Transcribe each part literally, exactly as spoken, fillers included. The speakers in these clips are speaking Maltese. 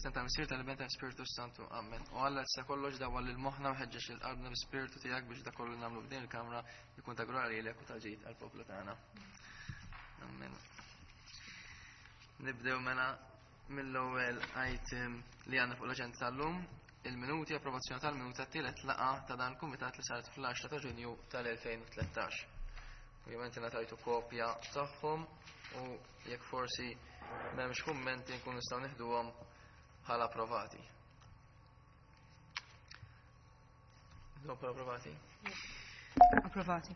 Santa Msir tal-bent ta' Spiritu Santu. Amen. U Alla tista' kollox dawa lil moħħna u ħeġġeġ il-qalbna b'Spiritu tiegħek biex da kollu nagħmlu f'din il-kamra jkun ta' glorja lilek u ta' ġid għall-poplu tagħna. Amen. Nibdew mela mill-ewwel item li għandna fuq l-aġenda tal-lum, il-minuti approvazzjoni tal-minuti tat-tielet laqgħa ta' dan il-kumitat li saret fl-għaxra ta' Ġunju tal-elfejn u Ovvjament ngħatajtu kopja tagħhom u jekk forsi m'hemmx kummenti nkunu nistgħu nieħduhom bħala approvati. Bħala approvati? Approvati.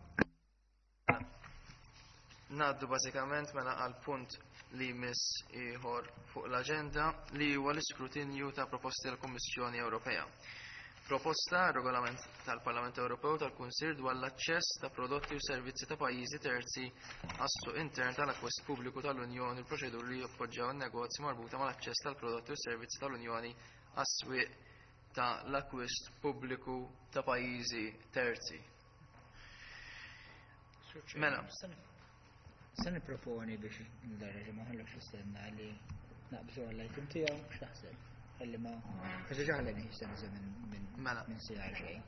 Ngħaddu bażikament mela għal punt li jmiss ieħor fuq l-aġenda li huwa l-iskrutinju ta' proposti tal-Kummissjoni Ewropea. Proposta regolament tal-Parlament Ewropew tal-Kunsill dwar l-aċċess ta' prodotti u servizzi ta' pajjiżi terzi għas-suq intern tal-akkwist pubbliku tal-Unjoni u proċeduri li jappoġġjaw in-negozji marbuta mal-aċċess tal-prodotti u servizzi tal-Unjoni għas-swieq tal-akkwist pubbliku ta' pajjiżi terzi. Mela. Se nipproponi biex ndarreġa ma ħallux istenna li naqbżu għall-item tiegħu x'taħseb. Ħalli ma ħaġa ġaħleni jistenna minn Mela. minn sija xejn.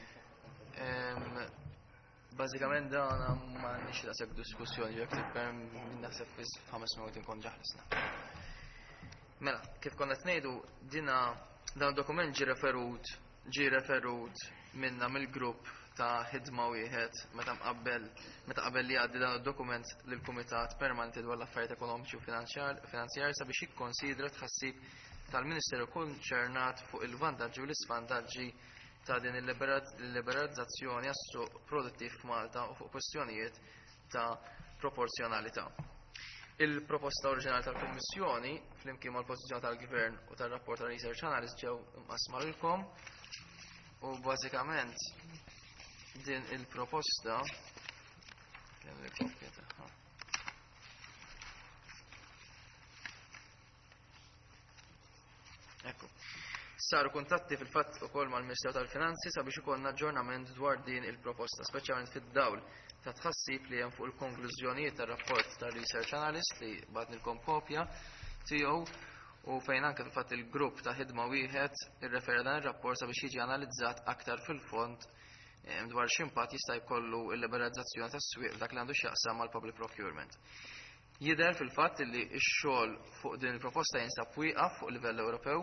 Bażikament dan m'għandniex daqshekk diskussjoni jekk tipperm minn naħseb fi ħames minuti nkun ġaħlisna. Mela, kif konna qed ngħidu dina dan id-dokument ġie referut ġie referut minna mill-grupp ta' ħidma wieħed meta mqabbel meta qabel li għaddi dan id-dokument lill-Kumitat Permanenti dwar l-Affarijiet Ekonomiċi u Finanzjarji sabiex jikkonsidra tħassib tal-Ministeru konċernat fuq il-vantaġġi u l-isvantaġġi ta' din il-liberalizzazzjoni għas-suq produttiv f'Malta u fuq kwestjonijiet ta' proporzjonalità. Il-proposta oriġinali tal-Kummissjoni flimkien mal-pożizzjoni tal-Gvern u tar-rapport ta' Research Analyst ġew imqasma lilkom u bażikament din il-proposta kemm il-kopja tagħha. Ekku. Saru kuntatti fil-fatt ukoll mal-Ministeru tal-Finanzi sabiex ikollna aġġornament dwar din il-proposta, speċjalment fid-dawl ta' tħassib li hemm fuq il-konklużjonijiet tar-rapport tar-Research Analyst li bagħtnilkom kopja tiegħu u fejn anke fil-fatt il-grupp ta' ħidma wieħed irrefera dan ir-rapport sabiex jiġi analizzat aktar fil-fond dwar x'impatt jista' jkollu l-liberalizzazzjoni tas-swieq dak li għandu x'jaqsam mal-public procurement. Jidher fil-fatt li x-xogħol fuq din il-proposta jinsab wieqaf fuq livell Ewropew.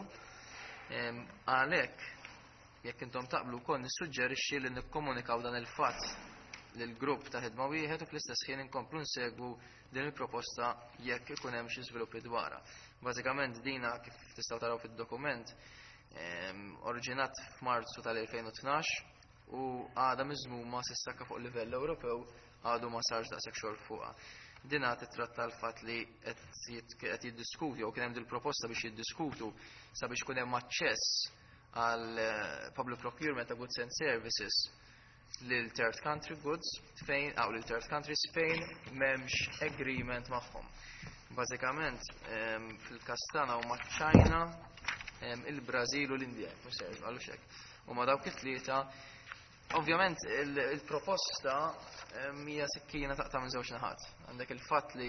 Għalhekk jekk intom taqblu wkoll nissuġġerixxi li nikkomunikaw dan il-fatt lill-grupp ta' ħidma wieħed u fl-istess ħin inkomplu nsegwu din il-proposta jekk ikun hemm xi żviluppi dwarha. Bażikament dina kif tistgħu taraw fid-dokument oriġinat f'Marzu tal-elfejn u tnax u għadha miżmuma s'issa fuq livell Ewropew għadu ma sarx daqshekk xogħol fuqha. Dina titratta l-fatt li qed jiddiskuti jew kien hemm din proposta biex jiddiskutu sabiex ikun hemm aċċess għal public procurement ta' goods and services lil third country goods fejn aw lil third countries fejn m'hemmx agreement magħhom. Bażikament fil-każ tagħna huma ċ-China, il-Brażil u l-Indja, mhux se għalux hekk. Huma dawk it-tlieta. Ovvjament il-proposta hija sikkina taqta' minn żewġ naħat. Għandek il-fatt li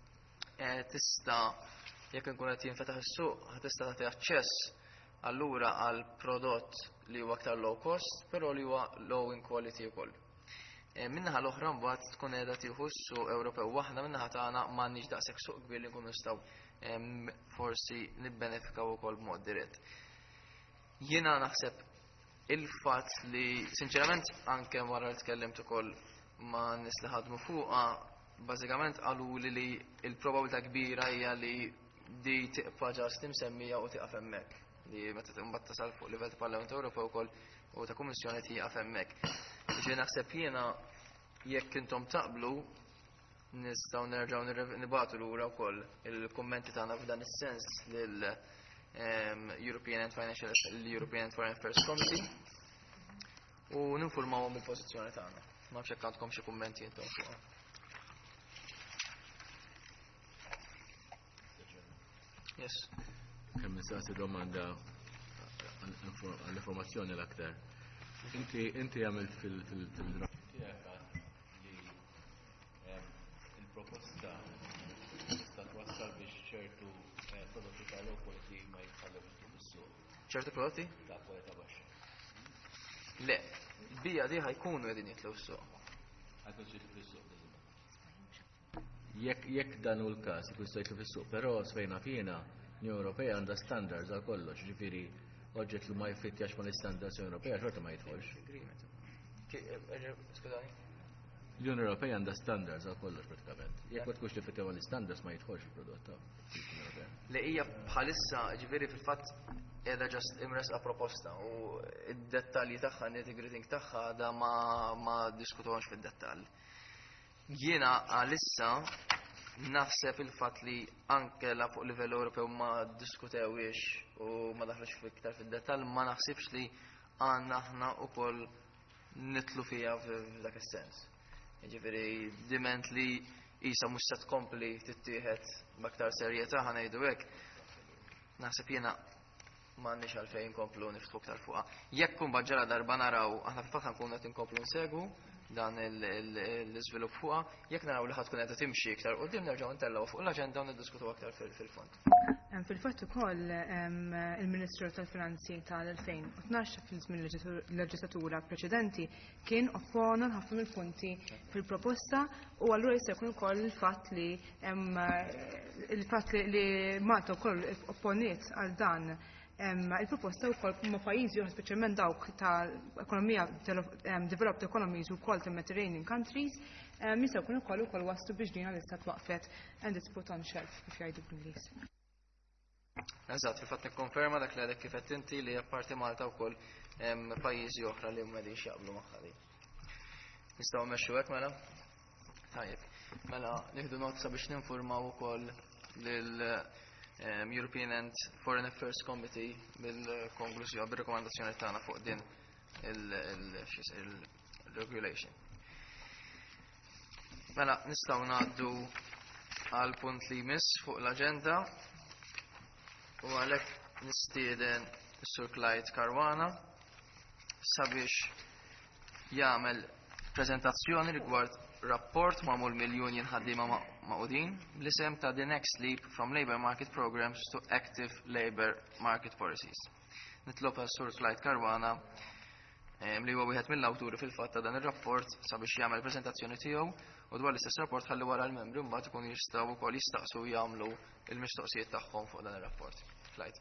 tista' jekk inkun qed jinfetaħ is-suq tista' tagħti aċċess allura għal prodott li huwa aktar low cost, però li huwa low in quality wkoll. Min-naħa l-oħra mbagħad tkun qiegħda tieħu s-suq Ewropew waħda min-naħa tagħna m'għandniex daqshekk suq kbir li nkunu nistgħu forsi nibbenefikaw ukoll b'mod dirett. Jiena naħseb il-fatt li sinċerament anke wara li tkellimt ukoll ma' nies li ħadmu fuqha bażikament qalu li li l-probabilità kbira hija li di tibqa' ġast imsemmija u tieqaf hemmhekk li meta imbagħad tasal fuq livell ta' Parlament Ewropew ukoll u ta' Kummissjoni tieqaf hemmhekk. Ġifieri naħseb jiena jekk intom taqblu nistgħu nerġgħu nibagħtu lura wkoll il-kummenti tagħna f'dan is-sens lil European and Financial l-European and Foreign Affairs Committee u ninfurmawhom bil-pożizzjoni tagħna. Ma nafx hekk għandkom xi kummenti intom fuqha. Yes. Kemm nistaqsi domanda għall-informazzjoni l-aktar. Inti inti għamilt fil-draft tiegħek li il-proposta tista' twassal biex ċertu prodotti tal-airport li ma jitħallewx fis-suq ċertu prodotti? ta' kwalità baxxa. Le, bija di ħajkunu qegħdin jitlu s-suq. Ħajkun jitlu fis-suq biżgħet. Jekk jekk dan hu l-każ ikun jista' jitlu fis-suq, però svejna fina l-Unjoni Ewropea għandha standards għal kollox, ġifieri oġġett li ma jfittjax mal-istandards Ewropea xorta ma jidħolx. Skudani? L-Unjoni Ewropea għandha standards għal kollox pratikament. Jekk ma tkunx tiffittja mal-istandards ma jidħolx il-prodott ta' l-Unjoni Ewropea. Li hija bħalissa ġifieri fil-fatt qiegħda ġast imresqa proposta u d-dettalji tagħha, nitty-gritty tagħha da ma ma diskutuhomx fid-dettall. Jiena għalissa naħseb il-fatt li anke la fuq livell Ewropew ma diskutewiex u ma daħlux fiktar fid-dettall, ma naħsibx li għandna aħna wkoll nitlu fiha f'dak is-sens. Jiġifieri diment li isa mhux se tkompli tittieħed b'aktar serjetà ħanejdu hekk. Naħseb jiena m'għandniex għalfejn inkomplu niftħu aktar fuqha. Jekk kun ġara darba naraw aħna fil-fatt nkunu qed inkomplu nsegwu dan l-iżvilupp fuqha, jekk naraw li ħadd tkun qed timxi iktar qudiem nerġgħu ntellgħu fuq l-aġenda u niddiskutu aktar fil-fond. Fil-fatt ukoll il-Ministru tal-Finanzi tal-elfejn u tnax fil-żmien leġislatura preċedenti kien oppona ħafna mill-punti fil-proposta u allura jista' jkun ukoll il-fatt li il-fatt li Malta wkoll opponiet għal dan il-proposta wkoll ma' pajjiżi oħra speċjalment dawk ta' ekonomija developed economies u wkoll ta' Mediterranean countries jista' jkun ukoll ukoll waslu biex din l-istat waqfet and it's put on shelf kif jgħidu bl-Ingliż. Eżatt, fil-fatt nikkonferma dak li għadek kif qed inti li apparti Malta wkoll hemm pajjiżi oħra li huma qegħdin jaqblu magħha di. Nistgħu mmexxu hekk mela? Tajjeb. Mela nieħdu nota biex ninfurmaw ukoll lil European and Foreign Affairs Committee bil-konklużjoni bir-rekomandazzjoni tagħna fuq din il-regulation. Mela nistgħu ngħaddu għal punt li jmiss fuq l-aġenda u għalhekk nistieden is-Sur Clyde Caruana sabiex jagħmel preżentazzjoni rigward rapport magħmul mill-Union ħaddiema maqudin bl-isem ta' The Next Leap from Labour Market Programs to Active Labour Market Policies. Nitlob għas-Sur Clyde Caruana li huwa wieħed mill-awturi fil-fatt ta' dan ir-rapport sabiex jagħmel preżentazzjoni tiegħu u dwar l-istess rapport ħalli wara l-membri mbagħad ikunu jistgħu wkoll jistaqsu jagħmlu il-mistoqsijiet tagħhom fuq dan ir-rapport. Clyde.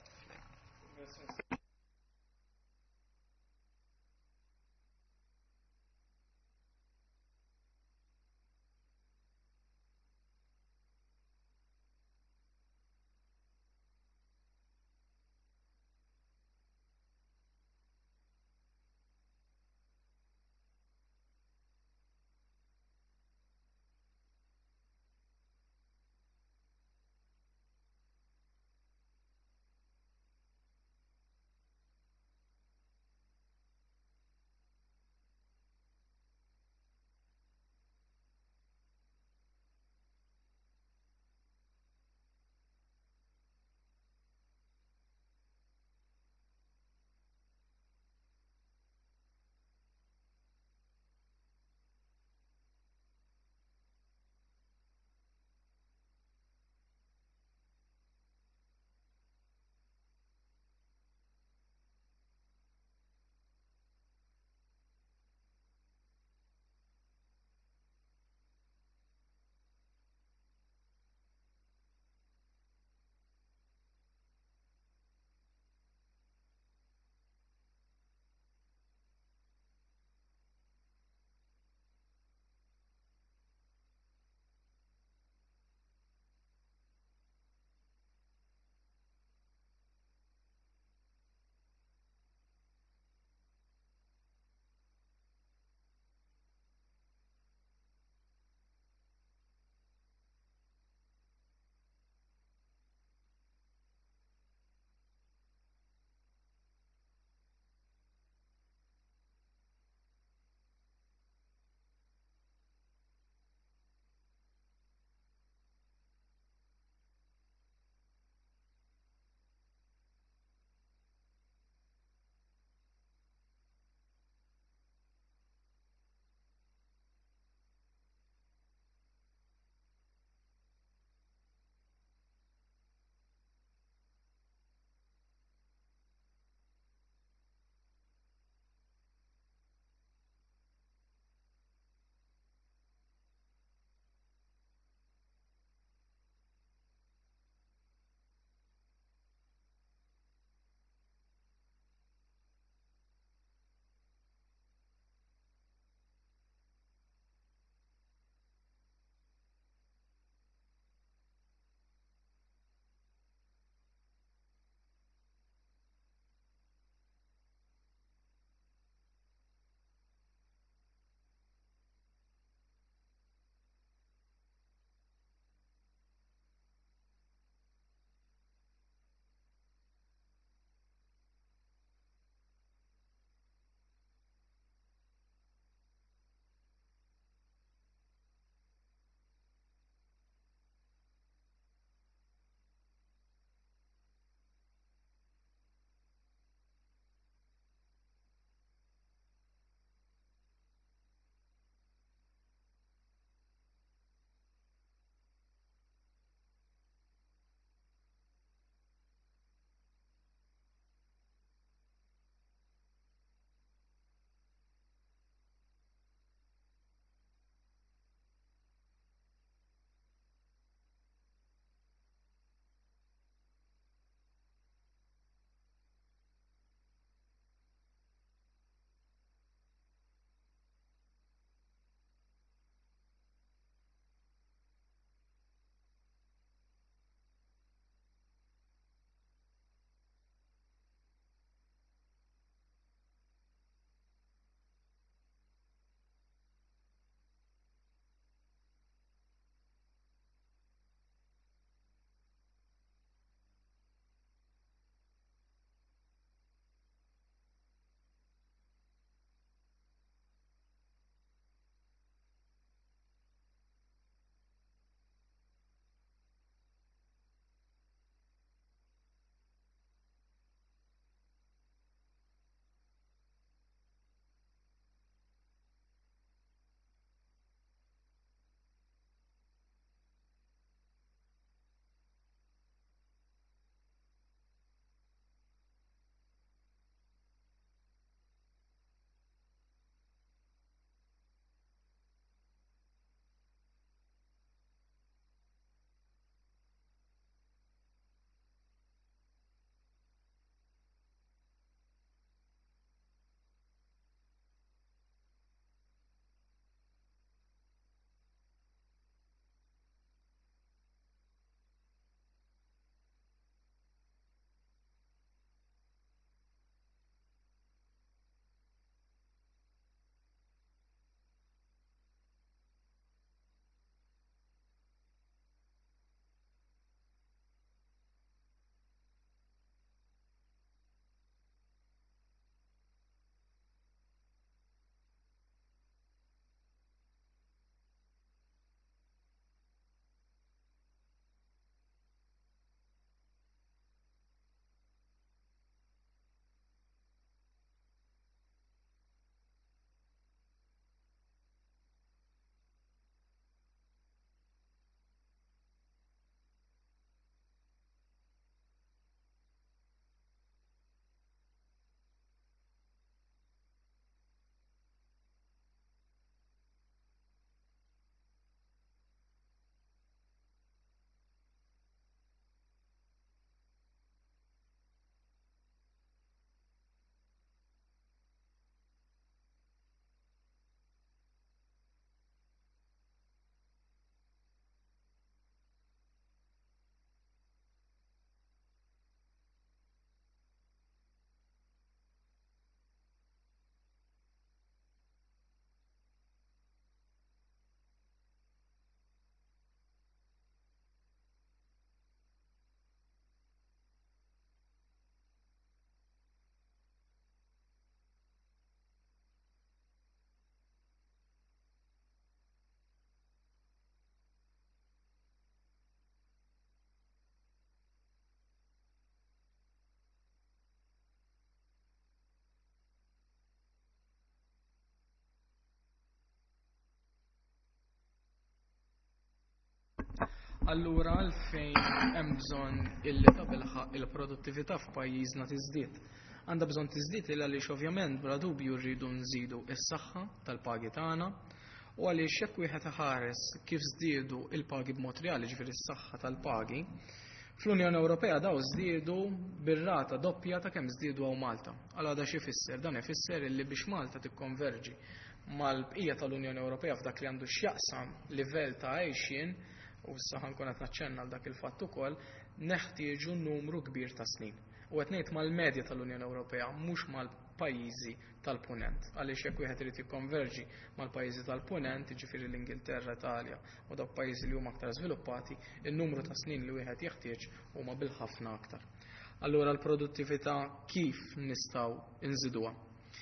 allura għalfejn hemm bżonn illi tabilħaq il-produttività f'pajjiżna tiżdied. Għandha bżonn tiżdied il għaliex ovvjament bla dubju rridu nżidu s-saħħa tal-pagi tagħna u għaliex jekk wieħed iħares kif żdiedu il-pagi b'mod reali ġifieri s-saħħa tal-pagi, fl-Unjoni Ewropea daw żdiedu bir-rata doppja ta' kemm żdiedu hawn Malta. Allura da xi jfisser? Dan ifisser illi biex Malta tikkonverġi mal-bqija tal-Unjoni Ewropea f'dak li għandu x'jaqsam livell ta' għejxin, u issa ħankun qed naċċenna għal dak il-fatt ukoll, neħtieġu numru kbir ta' snin. U qed ngħid mal-medja tal-Unjoni Ewropea mhux mal-pajjiżi tal-Punent. Għaliex jekk wieħed irid jikkonverġi mal-pajjiżi tal-Punent, jiġifieri l-Ingilterra, Italja u dawk pajjiżi li huma aktar żviluppati, in-numru ta' snin li wieħed jeħtieġ huma bil-ħafna aktar. Allura l-produttività kif nistgħu inżiduha?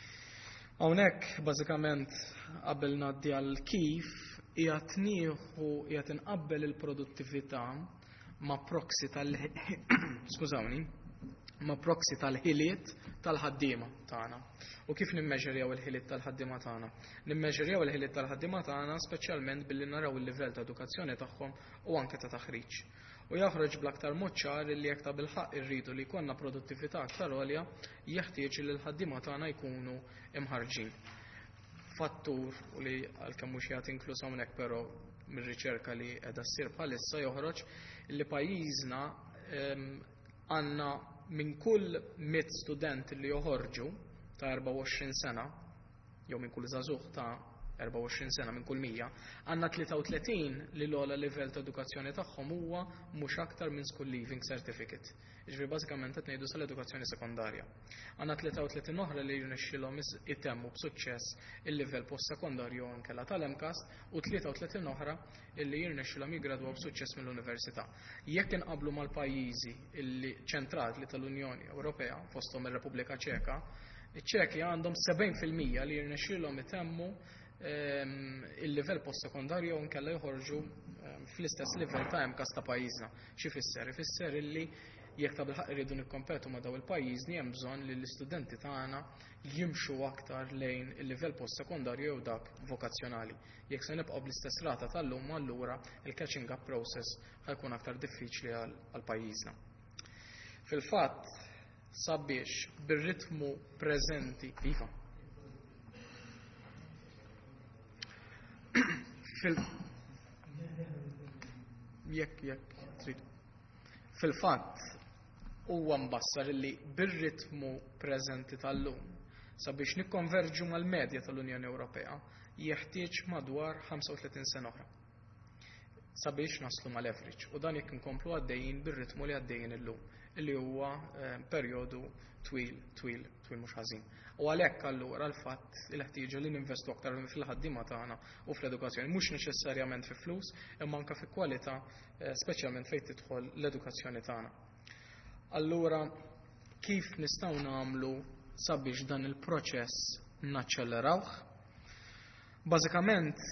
Hawnhekk bażikament qabel ngħaddi għal kif qiegħed nieħu qiegħed inqabbel il-produttività ma' proxy tal skużawni ma' proxy tal-ħiliet tal-ħaddiema tagħna. U kif nimmeġerjaw il-ħiliet tal-ħaddiema tagħna? Nimmeġerjaw il-ħiliet tal-ħaddiema tagħna speċjalment billi naraw il-livell ta' edukazzjoni tagħhom u anke ta' taħriġ. U jaħroġ bl-aktar mod ċar li jekk ta' bil-ħaqq irridu li jkollna produttività aktar għolja, jeħtieġ li l-ħaddiema tagħna jkunu imħarġin. Fattur u li għalkemm mhux jagħti inkluż hawnhekk però mir-riċerka li qiegħda ssir bħalissa joħroġ li pajjiżna għandna minn kull miet student li joħorġu ta' erba' u għoxrin sena, jew minn kull żagħżugħ ta' erba' u għoxrin sena minn kull mija, għandna tlieta u tletin li l-ogħla livell ta' edukazzjoni tagħhom huwa mhux aktar minn school leaving certificate. Jiġifieri bażikament qed ngħidu sal-edukazzjoni sekondarja. Għandna tlieta u tletin oħra li jirnexxilhom itemmu b'suċċess il-livell postsekondarju nkella tal-MCAS u tlieta u tletin oħra illi jirnexxilhom jiggradwaw b'suċċess mill-università. Jekk inqabblu mal-pajjiżi illi ċentrali tal-Unjoni Ewropea fosthom ir-Repubblika Ċeka, iċ-Ċekja għandhom sebgħin fil-mija li jirnexxilhom itemmu il-livell postsekondarju nkella joħorġu fl-istess livell ta' MCAS ta' pajjiżna. Xi fisser? Ifisser illi jekk ta' bilħaq irridu nikkompetu ma' daw il-pajjiżni hemm bżonn li l-istudenti tagħna jimxu aktar lejn il-livell postsekondarju jew dak vokazzjonali. Jekk se nibqgħu bl-istess rata tal-lum allura il-catching up process ħajkun aktar diffiċli għal pajjiżna. Fil-fatt sabiex bir-ritmu preżenti iva. Fil jekk jekk trid. Fil-fatt huwa mbassar illi bir-ritmu preżenti tal-lum sabiex nikkonverġu mal-medja tal-Unjoni Ewropea jeħtieġ madwar ħamsa u tletin sena oħra sabiex naslu mal-average u dan jekk inkomplu għaddejjin bir-ritmu li għaddejjin illum illi huwa perjodu twil twil twil mhux ħażin. U għalhekk allura l-fatt il ħtieġa li ninvestu aktar fil-ħaddiema tagħna u fl-edukazzjoni mhux neċessarjament fi flus imma anke fi kwalità speċjalment fejn tidħol l-edukazzjoni tagħna. Allura kif nistgħu nagħmlu sabiex dan il-proċess naċċelerawh? Bażikament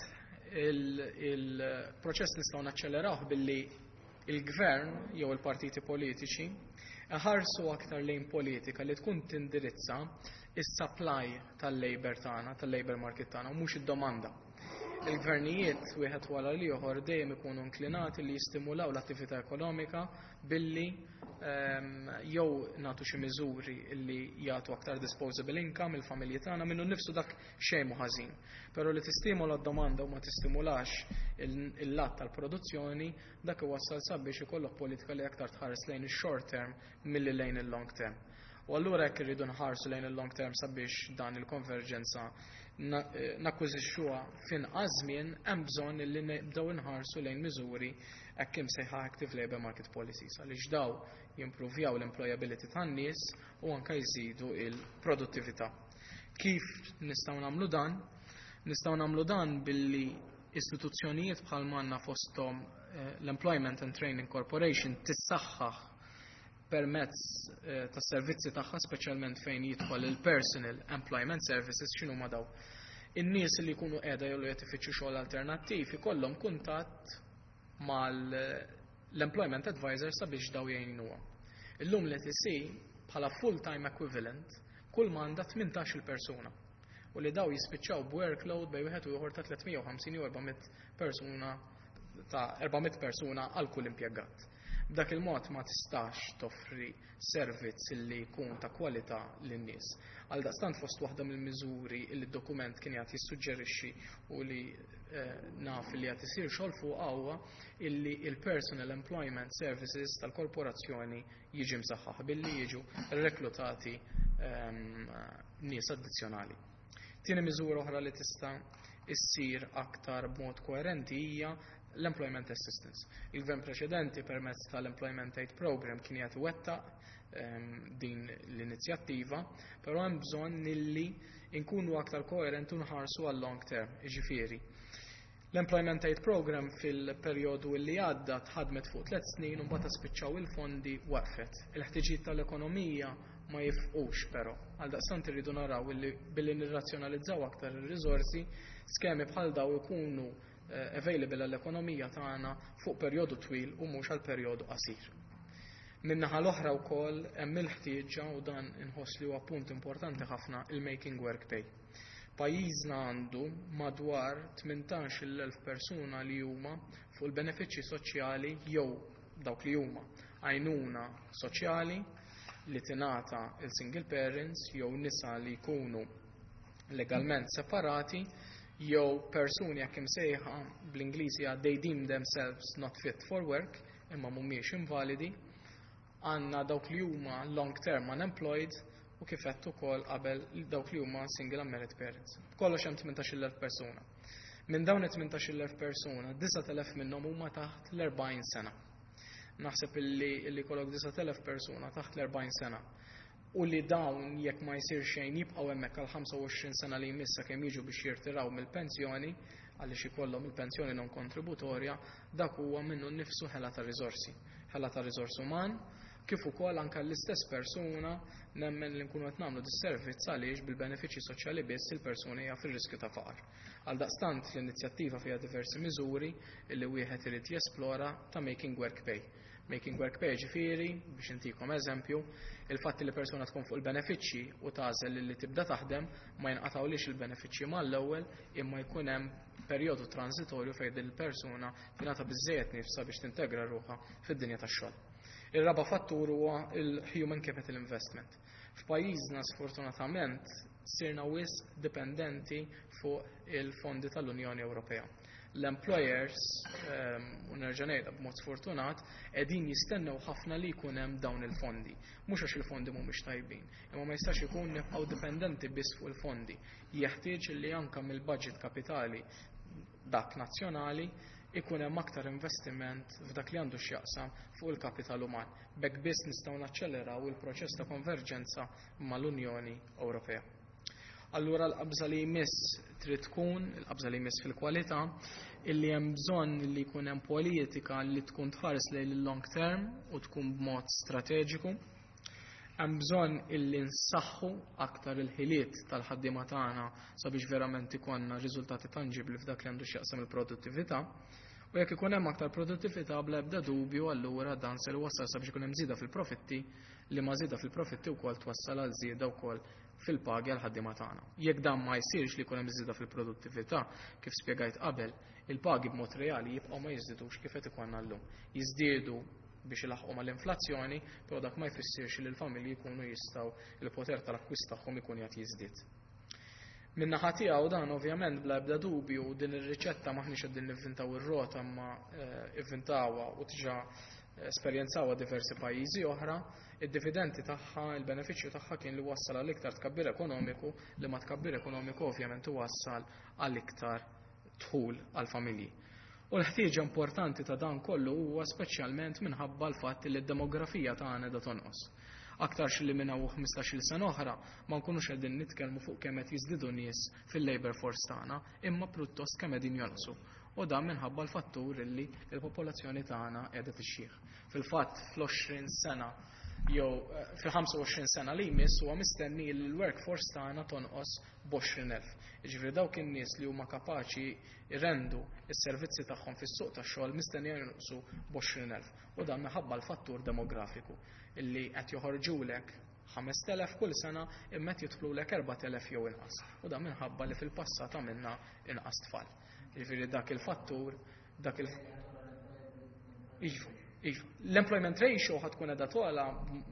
il-proċess nistgħu naċċelerawh billi il-gvern jew il-partiti politiċi ħarsu aktar lejn politika li tkun tindirizza is-supply tal-labor tagħna, tal-labor market tagħna u mhux id-domanda. Il-gvernijiet wieħed wara li ieħor dejjem ikunu inklinati li jistimulaw l-attività ekonomika billi jew nagħtu xi miżuri li jagħtu aktar disposable income il-familji tagħna minnu nnifsu dak xejn mhu ħażin. Però li tistimula d-domanda u ma tistimulax il-lat tal-produzzjoni dak iwassal sabiex ikollok politika li aktar tħares lejn ix-short term milli lejn il-long term. U allura jekk irridu nħarsu lejn il-long term sabiex dan il-konverġenza nakkużixxuha f'inqas żmien hemm bżonn li nibdew inħarsu lejn miżuri hekk imsejħa active labour market policies għaliex daw jimprovjaw l-employability tan-nies u anke jżidu l-produttività. Kif nistgħu nagħmlu dan? Nistgħu nagħmlu dan billi istituzzjonijiet bħal manna fosthom l-Employment and Training Corporation tissaħħaħ permezz tas servizzi tagħha speċjalment fejn jidħol il-personal employment services x'inhu ma daw. In-nies li jkunu qiegħda jew qed ifittxu xogħol alternattiv ikollhom kuntatt mal-employment advisor sabiex daw jgħinuhom. Illum l T C bħala full-time equivalent kull manda tmintax-il persuna u li daw jispiċċaw b'workload bejn wieħed u ieħor ta' tlietmija u ħamsin jew erba'miet persuna ta' erba'miet persuna għal kull impjegat. B'dak il-mod ma tistax toffri servizz li jkun ta' kwalità lin-nies. Għal daqstant fost waħda mill-miżuri li d-dokument kien jagħti jissuġġerixxi u li naf li qed isir xogħol fuq huwa illi il-personal employment services tal-korporazzjoni jiġi msaħħaħ billi jiġu rreklutati nies addizzjonali. Tieni miżura oħra li tista' issir aktar b'mod koerenti hija l-employment assistance. Il-gvern preċedenti permezz tal-Employment Aid Program kien jagħti wettaq din l-inizjattiva, però hemm bżonn illi nkunu aktar koerenti u nħarsu għal long term, jiġifieri. L-Employment Aid Program fil-perjodu li għadda tħadmet fuq tliet snin u mbagħad spiċċaw il-fondi waqfet. Il-ħtiġijiet tal-ekonomija ma jifqux però. Għal daqstant irridu naraw illi billi nirrazzjonalizzaw aktar ir-riżorsi, skemi bħal daw ikunu available għall-ekonomija tagħna fuq perjodu twil u mhux għal perjodu qasir. Min-naħa l-oħra wkoll hemm il-ħtieġa u dan inħoss li huwa punt importanti ħafna il-making work pay. Pajjiżna għandu madwar tmintax-il elf persuna li huma fuq il-benefiċċji soċjali jew dawk li huma għajnuna soċjali li tingħata il-single parents jew nisa li jkunu legalment separati jew persuni jekk imsejħa bl-Ingliżi they deem themselves not fit for work imma mhumiex invalidi, għandna dawk li huma long term unemployed u kif qed ukoll qabel dawk li huma single and married parents. Kollox hemm tmintax-il elf persuna. Minn dawn it-tmintax-il elf persuna, disat elef minnhom huma taħt l-erbgħin sena. Naħseb illi illi kollok disat elef persuna taħt l-erbgħin sena. U li dawn jekk ma jsir xejn jibqgħu hemmhekk għal ħamsa u għoxrin sena li jmissa kemm jiġu biex jirtiraw mill-pensjoni għaliex ikollhom il-pensjoni non kontributorja, dak huwa minnu nnifsu ħela ta' riżorsi. Ħela ta' riżors uman, kif ukoll anke l-istess persuna nemmen li nkunu qed nagħmlu dis-servizz għaliex bil-benefiċċji soċjali biss il-persuna hija fir-riskju ta' faqar. Għal daqstant l-inizjattiva fiha diversi miżuri li wieħed irid jesplora ta' making work pay. Making work pay ġifieri, biex intikom eżempju, il-fatt li persuna tkun fuq il-benefiċċji u tagħżel li tibda taħdem ma jinqatawlix il-benefiċċji mal-ewwel imma jkun hemm perjodu transitorju fejn din il-persuna tingħata biżżejjed nifsa biex tintegra ruħha fid-dinja tax-xogħol. Ir-raba' fattur huwa il-human capital investment. F'pajjiżna sfortunatament sirna wisq dipendenti fuq il-fondi tal-Unjoni Ewropea. L-employers, u nerġa' ngħidha b'mod sfortunat, qegħdin jistennew ħafna li jkun hemm dawn il-fondi. Mhux għax il-fondi mhumiex tajbin, imma ma jistax ikun nibqgħu dipendenti biss fuq il-fondi. Jeħtieġ li anke mill-budget kapitali dak nazzjonali ikun hemm aktar investiment f'dak li għandu x'jaqsam fuq il-kapital uman. B'hekk biss nistgħu naċċeleraw il-proċess ta' konverġenza mal-Unjoni Ewropea. Allura l-qabża li jmiss trid tkun, il-qabża li jmiss fil-kwalità, illi hemm bżonn li jkun hemm politika li tkun tħares lejn il-long term u tkun b'mod strateġiku. Hemm bżonn illi nsaħħu aktar il-ħiliet tal-ħaddiema tagħna sabiex verament ikollna riżultati tanġibli f'dak li għandu x'jaqsam il-produttività. U jekk ikun hemm aktar produttività bla ebda dubju allura dan se iwassal sabiex ikun hemm żieda fil-profitti li ma żieda fil-profitti wkoll twassal għal żieda wkoll fil-pagi għal ħaddiema tagħna. Jekk dan ma jsirx li jkun hemm żieda fil-produttività, kif spjegajt qabel, il-pagi b'mod reali jibqgħu ma jiżdiedux kif qed ikollna llum. Jiżdiedu biex ilaħqu mal-inflazzjoni, però dak ma jfissirx li l-familji jkunu jistgħu il-poter tal-akkwist tagħhom ikun qed jiżdied. Min-naħa tiegħu dan ovvjament bla ebda dubju din ir-riċetta maħniex qegħdin nivvintaw ir-rota ma ivvintawha u diġà esperjenzawha diversi pajjiżi oħra, id-dividendi tagħha, il-benefiċċju tagħha kien li wassal għal iktar tkabbir ekonomiku li ma tkabbir ekonomiku ovvjament iwassal għal iktar dħul għall familji. U l-ħtieġa importanti ta' dan kollu huwa speċjalment minħabba l-fatt li d-demografija tagħna da tonqos. Aktarx li minn hawn ħmistax-il sena oħra ma nkunux qegħdin nitkellmu fuq kemm qed jiżdiedu nies fil-labor force tagħna, imma pjuttost kemm qegħdin jonqsu. U dan minħabba l-fattur li l-popolazzjoni tagħna qiegħda tixjih. Fil-fatt fl-għoxrin sena jew fil-ħamsa u għoxrin sena li jmiss huwa mistenni li l-workforce tagħna tonqos b'għoxrin elf. Jiġifieri dawk in-nies li huma kapaċi jrendu s-servizzi tagħhom fis-suq tax-xogħol mistenni jonqsu b'għoxrin elf. U dan minħabba l-fattur demografiku illi qed joħorġulek ħames telef kull sena imma qed jidħlulek erba' telef jew inqas. U dan minħabba li fil-passat għamilna inqas tfal. Jiġifieri dak il-fattur dak il Iva, iva. L-employment ratio ħatkun edha tola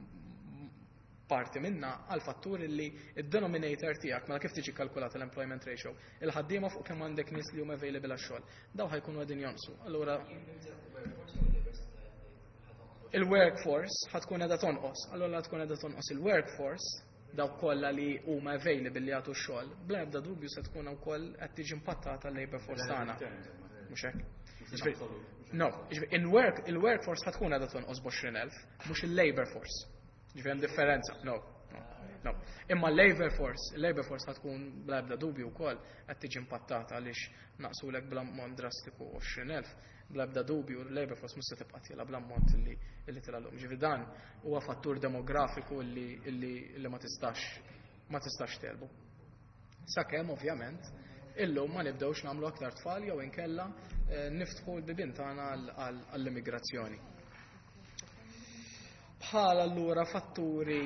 parti minna għal fattur li id-denominator tiegħek mela kif tiġi kalkulat l-employment ratio. Il-ħaddiema fuq kemm għandek nies li huma available għax-xogħol. Daw ħajkunu qegħdin jonqsu. Allura il-workforce ħatkun qiegħda tonqos. Allura tkun qiegħda tonqos il-workforce dawk kollha li huma available li jagħtu x-xogħol. Bla ebda dubju se tkun wkoll qed tiġi impattata l-labor force tagħna. Mhux hekk? No, il-work il-workforce ħatkun qiegħda tonqos b'għoxrin elf, mhux il-labor force. Ġifieri hemm differenza. No. No. Imma l-labor force, il-labor force ħatkun bla ebda dubju wkoll qed tiġi impattata għaliex naqsulek bl-ammont drastiku għoxrin elf. Bla ebda dubju l-labor force mhux se tibqa' tagħla bl-ammont li li tilgħalhom. Ġifieri dan huwa fattur demografiku li li ma tistax ma tistax telbu. Sakemm ovvjament illum ma nibdewx nagħmlu aktar tfal jew inkella niftħu l-bibien tagħna għall-immigrazzjoni. Bħala allura fatturi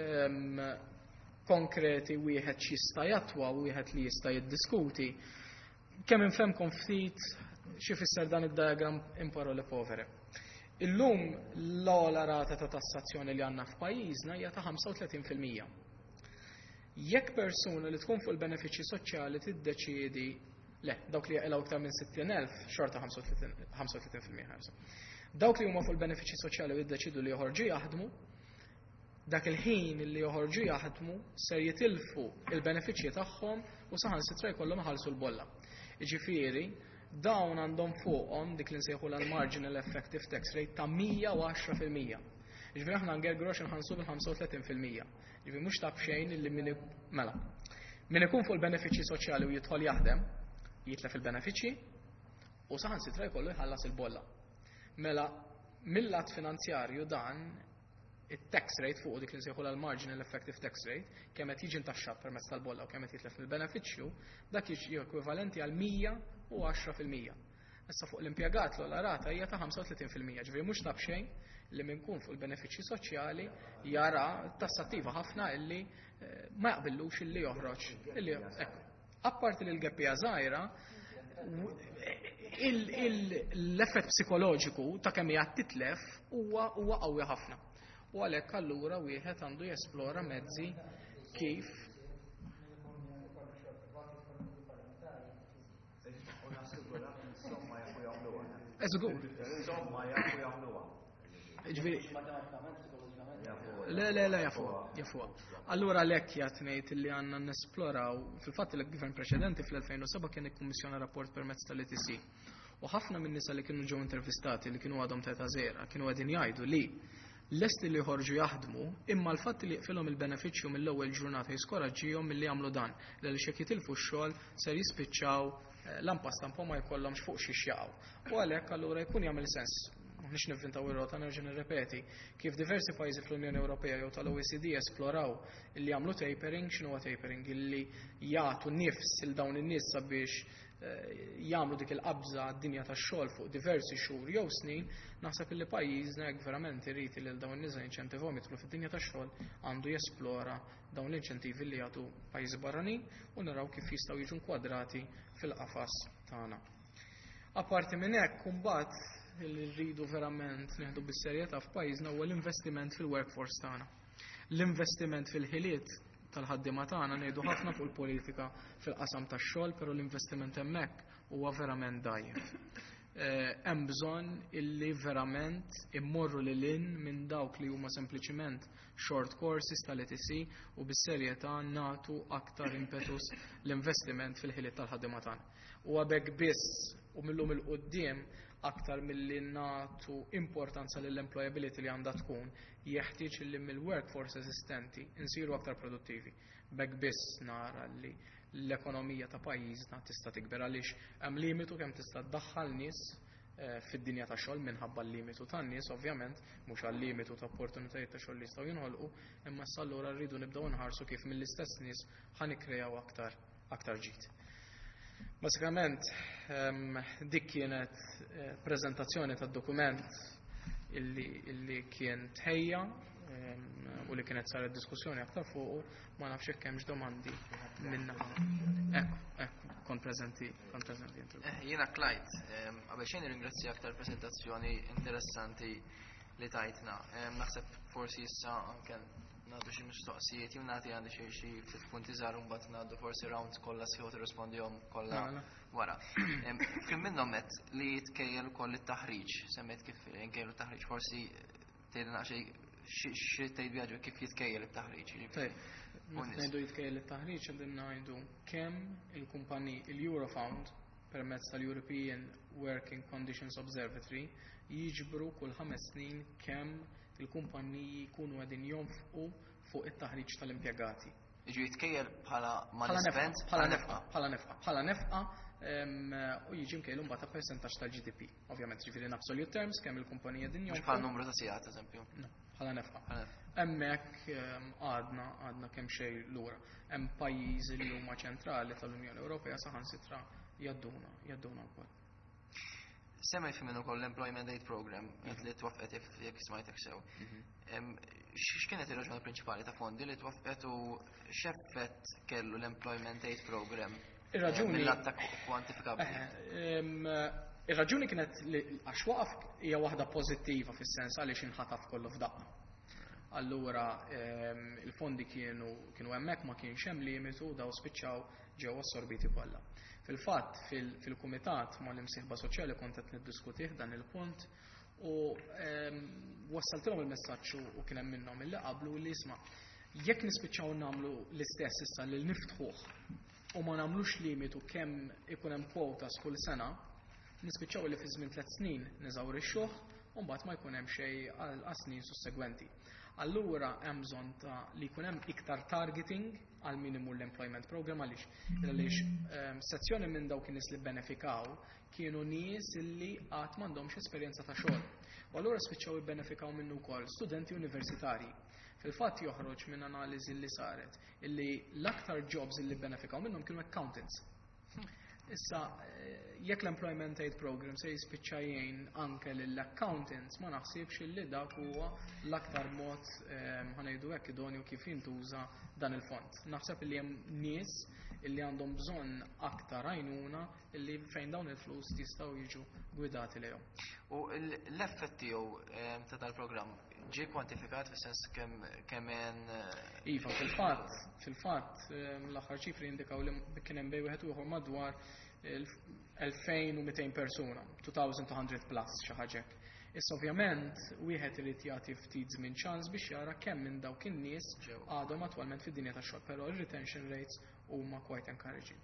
konkreti wieħed x'jista' jattwa u wieħed li jista' jiddiskuti kemm infhemkom ftit xi fisser dan id-diagram in parole povere. Illum l-ogħla rata ta' tassazzjoni li għandna f'pajjiżna hija ta' ħamsa u tletin fil-mija. Jekk persuna li tkun fuq il-benefiċċji soċjali tiddeċiedi le, dawk li jaqilgħu iktar minn sittin elf xorta ħamsa u tletin fil-mija. Dawk li huma fuq il-benefiċċji soċjali u jiddeċidu li joħorġu jaħdmu, dak il-ħin li joħorġu jaħdmu ser jitilfu il-benefiċċji tagħhom u saħansitra jkollhom iħallsu l-bolla. Jiġifieri dawn għandhom fuqhom dik li nsejħu l-marginal effective tax rate ta' mija u għaxra fil-mija. Jiġifieri aħna ngel grox inħallsu bil-ħamsa u tletin fil-mija. Jiġifieri mhux taf xejn illi min mela. Min ikun fuq il-benefiċċji soċjali u jidħol jaħdem, jitlef il-benefiċċji u saħansitra jkollu jħallas il-bolla. Mela mill-lat finanzjarju dan it-tax rate fuq dik li nsejħu l-marginal effective tax rate kemm qed jiġi ntaxxat permezz tal-bolla u kemm qed jitlef mill-benefiċċju dak jiġi ekwivalenti għal mija u għaxra fil-mija. Issa fuq l-impjegat l rata hija ta' ħamsa u tletin fil-mija, ġifieri mhux naf xejn li min kun fuq il-benefiċċji soċjali jara tassattiva ħafna illi ma jaqbillux illi joħroġ illi ekku. Apparti li l-gap hija żgħira, l-effett psikoloġiku ta' kemm hija titlef huwa huwa qawwi ħafna. U għalhekk allura wieħed għandu jesplora mezzi kif Eżgur. Le, le, le, jafu, jafu. Allura lek jgħat ngħid li għandna nesploraw, fil-fatt il-gvern preċedenti fl-elfejn u seba' kien ikkummissjona rapport permezz tal-E T C. U ħafna minn nisa li kienu ġew intervistati li kienu għadhom ta' żgħira kienu qegħdin jgħidu li lesti li ħorġu jaħdmu imma l-fatt li jqfilhom il-benefiċċju mill-ewwel ġurnata jiskoraġġihom milli jagħmlu dan għaliex jekk jitilfu x-xogħol ser jispiċċaw lampa stampa ma jkollhomx fuq xi xjaqgħu. U għalhekk allura jkun jagħmel sens nix nivvintaw ir-rota nerġa' nirrepeti kif diversi pajjiżi fl-Unjoni Ewropea jew tal-O E C D esploraw illi jagħmlu tapering x'inhu huwa tapering illi jagħtu nifs il dawn in-nies sabiex jagħmlu dik il-qabża għad-dinja tax-xogħol fuq diversi xhur jew snin, naħseb illi pajjiżna hekk verament irid li dawn in-nies jinċentivhom jidħlu fid-dinja tax-xogħol għandu jesplora dawn l-inċentivi li jagħtu pajjiżi barranin u naraw kif jistgħu jiġu nkwadrati fil-qafas tagħna. Apparti minn hekk imbagħad li rridu verament nieħdu bis-serjetà f'pajjiżna huwa l-investiment fil-workforce tagħna. L-investiment fil-ħiliet tal-ħaddiema tagħna ngħidu ħafna fuq il-politika fil-qasam tax-xogħol, però l-investiment hemmhekk huwa verament dgħajjef. Hemm bżonn illi verament immorru lil hinn minn dawk li huma sempliċiment short courses tal-E T C u bis-serjetà nagħtu aktar impetus l-investiment fil-ħiliet tal-ħaddiema tagħna. U għabek biss u millum il-qudiem aktar milli nagħtu importanza lill-employability li għandha tkun jeħtieġ li mill-workforce eżistenti insiru aktar produttivi. B'hekk biss nara li l-ekonomija ta' pajjiżna tista' tikber għaliex hemm limitu kemm tista' tdaħħal nies fid-dinja ta' xogħol minħabba l-limitu tan-nies ovvjament mhux għall-limitu ta' opportunitajiet ta' xogħol li jistgħu jinħolqu, imma issa allura rridu nibdew nħarsu kif mill-istess nies ħanikkreaw aktar aktar ġid. Basikament, dik kienet prezentazzjoni tad dokument illi kien tħejja u li kienet saret diskussjoni aktar fuq ma nafx hekk hemmx domandi minnaħa. Ekku, ekku. kon preżenti, kon preżenti. Eh, Jiena Klajt, qabel xejn ringrazzjak tal-preżentazzjoni interessanti li tajtna. Em, Naħseb forsi issa anke ngħaddu xi mistoqsijiet jew nagħti għandi xi xi ftit punti żgħar u mbagħad ngħaddu forsi rounds kollha sieħu tirrispondihom kollha Mela. wara. Em, Kien minnhom qed li tkejjel ukoll it-taħriġ, semmejt kif nkejlu t-taħriġ, forsi tgħidilna xi xi tgħid biha kif jitkejjel it-taħriġ. Tajb, ngħidu jitkejjel it-taħriġ qegħdin ngħidu kemm il-kumpani il-Eurofound permezz tal-European Working Conditions Observatory jiġbru kull ħames snin kemm il-kumpanniji jkunu qegħdin jonfqu fuq it-taħriġ tal-impjegati. Jiġu jitkejjel bħala Bħala nefqa, management bħala nefqa, bħala nefqa, bħala nefqa em, u jiġi mkejlu mbagħad ta' percentaġġ tal-G D P. Ovvjament ġifieri in absolute terms kemm il-kumpanija qegħdin mhux jonfqu. bħal numru ta' sigħat eżempju. No, bħala nefqa. Bħala nefqa. Hemmhekk em, għadna għadna kemm xejn lura. Hemm pajjiżi li huma ċentrali tal-Unjoni Ewropea saħansitra jadduna, jadduna wkoll. Semmejt fi minnu koll l-Employment Aid Program, li twaffqet jekk smajtek sew. X'kienet ir-raġuni prinċipali ta' fondi li twaffqet u x'effett kellu l-Employment Aid Program? Ir-raġuni- mill-att kwantifikabbli. Ir-raġuni kienet li għax waqaf hija waħda pożittiva fis-sens għaliex inħataf kollu f'daqqa. Allura ehm, il-fondi kienu kienu hemmhekk ma kienx hemm limitu daw spiċċaw ġew assorbiti kollha. Fil-fatt fil-kumitat ma' l-imsieħba soċjali kont qed niddiskutih dan il-punt u ehm, wassaltilhom il-messaġġ u kien hemm minnhom illi qablu li isma' jekk nispiċċaw nagħmlu l-istess issa li niftħuh u ma nagħmlux limitu kemm ikun hemm quotas kull sena, nispiċċaw li fi żmien tliet snin niżawrixxuh u mbagħad ma jkun hemm xejn għal snin sussegwenti. Allura hemm bżonn ta' li jkun hemm iktar targeting għal minimu l-employment program għaliex għaliex ehm, sezzjoni minn dawk in-nies li benefikaw kienu nies illi qatt m'għandhomx esperjenza ta' xogħol. U allura spiċċaw jibbenefikaw minnu wkoll studenti universitarji. Fil-fatt joħroġ minn analiżi li saret illi l-aktar jobs illi benefikaw minnhom kienu accountants. Issa, jekk l-Employment Aid Program se jispiċċa jgħin anke lill-accountants ma naħsibx illi dak huwa l-aktar mod ħanejdu hekk idonju kif jintuża dan il-fond. Naħseb illi hemm nies illi għandhom bżonn aktar għajnuna illi fejn dawn il-flus jistgħu jiġu gwidati lejhom. U l-effett tiegħu ta' dal-programm ġie kwantifikat fis-sens kemm kemm hemm Iva, fil-fatt, fil-fatt, l-aħħar ċifri indikaw li kien hemm bej wieħed ieħor madwar elfejn u mitejn persuna, two thousand two hundred plus xi ħaġa. Issa ovvjament wieħed irid jagħti ftit żmien ċans biex jara kemm minn dawk in-nies għadhom attwalment fid-dinja tax-xogħol, però r-retention rates huma quite encouraging.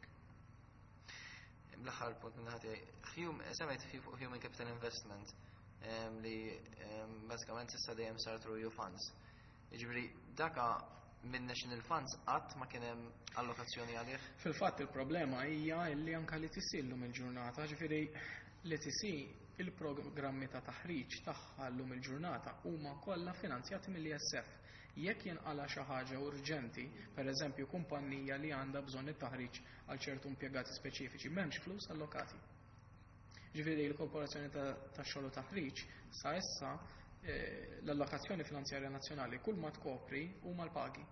L-aħħar punt minn ħati, semmejt Human Capital Investment li bażikament s'issa dejjem sar through EU funds. Jiġifieri daka minn National Funds qatt ma kien hemm allokazzjoni għalih? Fil-fatt il-problema hija li anke li tisillum il-ġurnata, ġifieri li tisi il-programmi ta' taħriġ tagħha llum il-ġurnata huma kollha finanzjati mill-I S F. Jekk jinqala xi ħaġa urġenti, pereżempju kumpanija li għandha bżonn it-taħriġ għal ċertu impjegati speċifiċi, m'hemmx flus allokati. Ġifieri l-Korporazzjoni tax xogħol u taħriġ sa issa l-allokazzjoni finanzjarja nazzjonali kull ma tkopri huma l-pagi.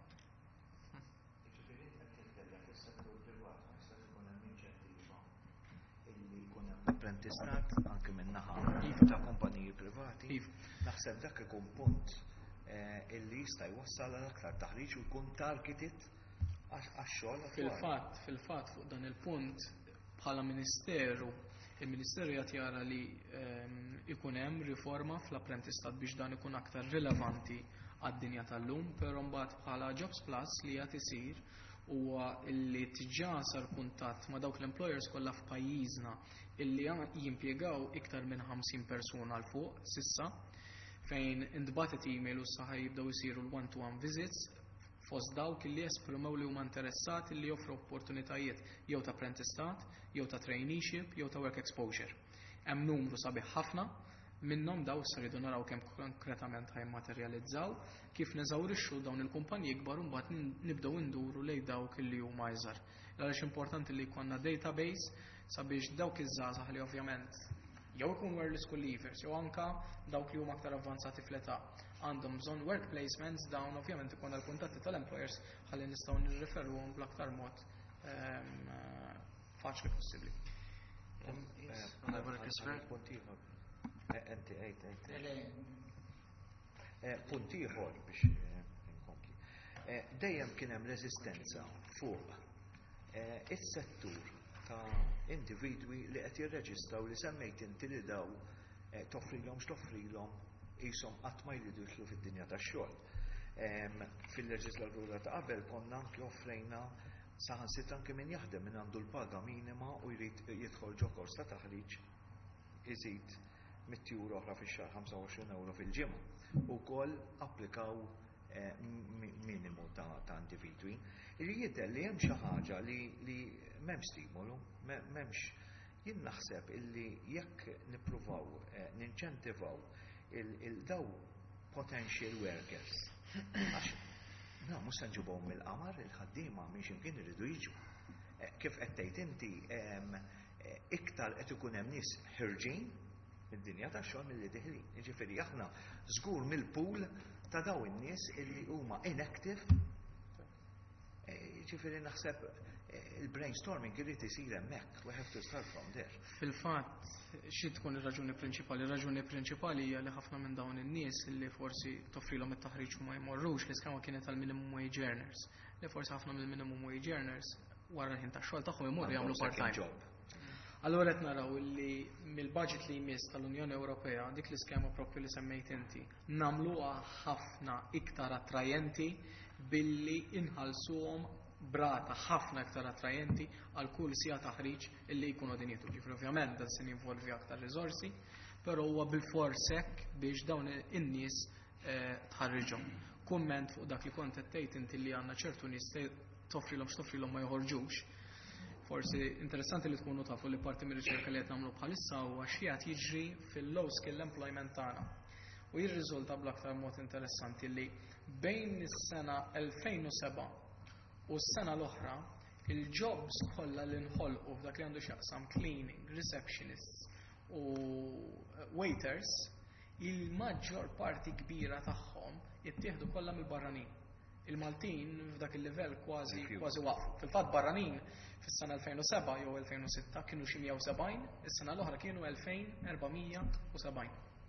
Ġifieri qed titkellem fis-settur privat ma jistax ikun hemm inċentiva illi jkun hemm apprentistat anke min-naħa ta' kumpaniji privati. Naħseb dak ikun punt illi jista' jwassal għal aktar taħriġ u jkun targeted għax-xogħol. Fil-fatt, fil-fatt fuq dan il-punt bħala Ministeru il-Ministeru jgħat jara li ikun hemm riforma fl-apprentistat biex dan ikun aktar rilevanti għad-dinja tal-lum, però mbagħad bħala Jobs Plus li qed isir huwa li tiġà sar kuntatt ma' dawk l-employers kollha f'pajjiżna illi jimpjegaw iktar minn ħamsin persuna l fuq sissa fejn intbatet email u saħħa jibdew isiru l-one-to-one visits fost dawk li esprimew li huma interessati li joffru opportunitajiet jew ta' apprentistat, jew ta' traineeship, jew ta' work exposure. Hemm numru sabiħ ħafna minnhom daw issa rridu naraw kemm konkretament ħajmaterjalizzaw kif neżawrixxu dawn il-kumpanji kbar u mbagħad nibdew induru lejn dawk li huma iżgħar. Għaliex importanti li jkollna database sabiex dawk iż-żgħażagħ li ovvjament jew ikun early school leavers jew anke dawk li huma aktar avvanzati fl-età għandhom bżonn work placements dawn ovvjament ikun l-kuntatti tal-employers ħalli nistgħu nirreferuhom bl-aktar mod faċli possibbli. Punt ieħor biex inkompli. Dejjem kien hemm reżistenza fuq is-settur ta' individwi li qed jirreġistraw li semmejt inti li daw toffrilhom x'toffrilhom qishom qatt ma jridu jidħlu fid-dinja tax-xogħol. Fil-leġislatura ta' qabel konna anke offrejna saħansitra anke min jaħdem min għandu l-paga minima u jrid jidħol ġo kors ta' taħriġ iżid mitti euro oħra fix-xahar ħamsa u għoxrin euro fil-ġimgħa. Ukoll applikaw minimu ta' individwi. Jidher li hemm xi ħaġa li m'hemm stimolu, m'hemmx jien naħseb illi jekk nippruvaw ninċentivaw il-daw potential workers. Għax, no, mhux se nġibhom mill-qamar il-ħaddiema minn x'imkien iridu jiġu. Kif qed tgħid inti iktar qed ikun hemm nies ħirġin mid-dinja tax-xogħol milli diħlin. Jiġifieri aħna żgur mill-pool ta' daw in-nies illi huma inactive. Jiġifieri naħseb il-brainstorming irid isir hemmhekk. We have to start from there. Fil-fatt, xi tkun ir-raġuni prinċipali? Ir-raġuni prinċipali hija li ħafna minn dawn in-nies li forsi toffrilhom it-taħriġ u ma jmorrux l-iskema kienet tal-minimum wage earners. Li forsi ħafna mill-minimum wage earners wara l-ħin tax-xogħol tagħhom imorru jagħmlu part-time. Allura qed naraw li mill-budget li jmiss tal-Unjoni Ewropea dik l-iskema proprju li semmejt inti nagħmluha ħafna iktar attrajenti billi inħallsuhom brata ħafna iktar attrajenti għal kull sija taħriġ illi jkunu din jieħdu. Ġifri ovvjament dan se involvi aktar riżorsi, però huwa bil-fors hekk biex dawn in-nies tħarriġhom. Kumment fuq dak li kont qed tgħid inti li għandna ċertu nies toffrilhom x'toffrilhom ma joħorġux. Forsi interessanti li tkunu tafu li parti mir-riċerka li qed nagħmlu bħalissa huwa x'qiegħed jiġri fil-low skill employment tagħna. U jirriżulta bl-aktar mod interessanti li bejn is-sena elfejn u seba' u s-sena l-oħra il-jobs kollha li nħolqu f'dak li għandu x'jaqsam cleaning, receptionists u waiters, il-maġġor parti kbira tagħhom jittieħdu kollha mill-barranin. Il-Maltin f'dak il-livell kważi kważi waqfu. Fil-fatt barranin fis-sena elfejn u seba' jew elfejn u sitta kienu xi mija u sebgħin, is-sena l-oħra kienu elfejn erbamija u sebgħin.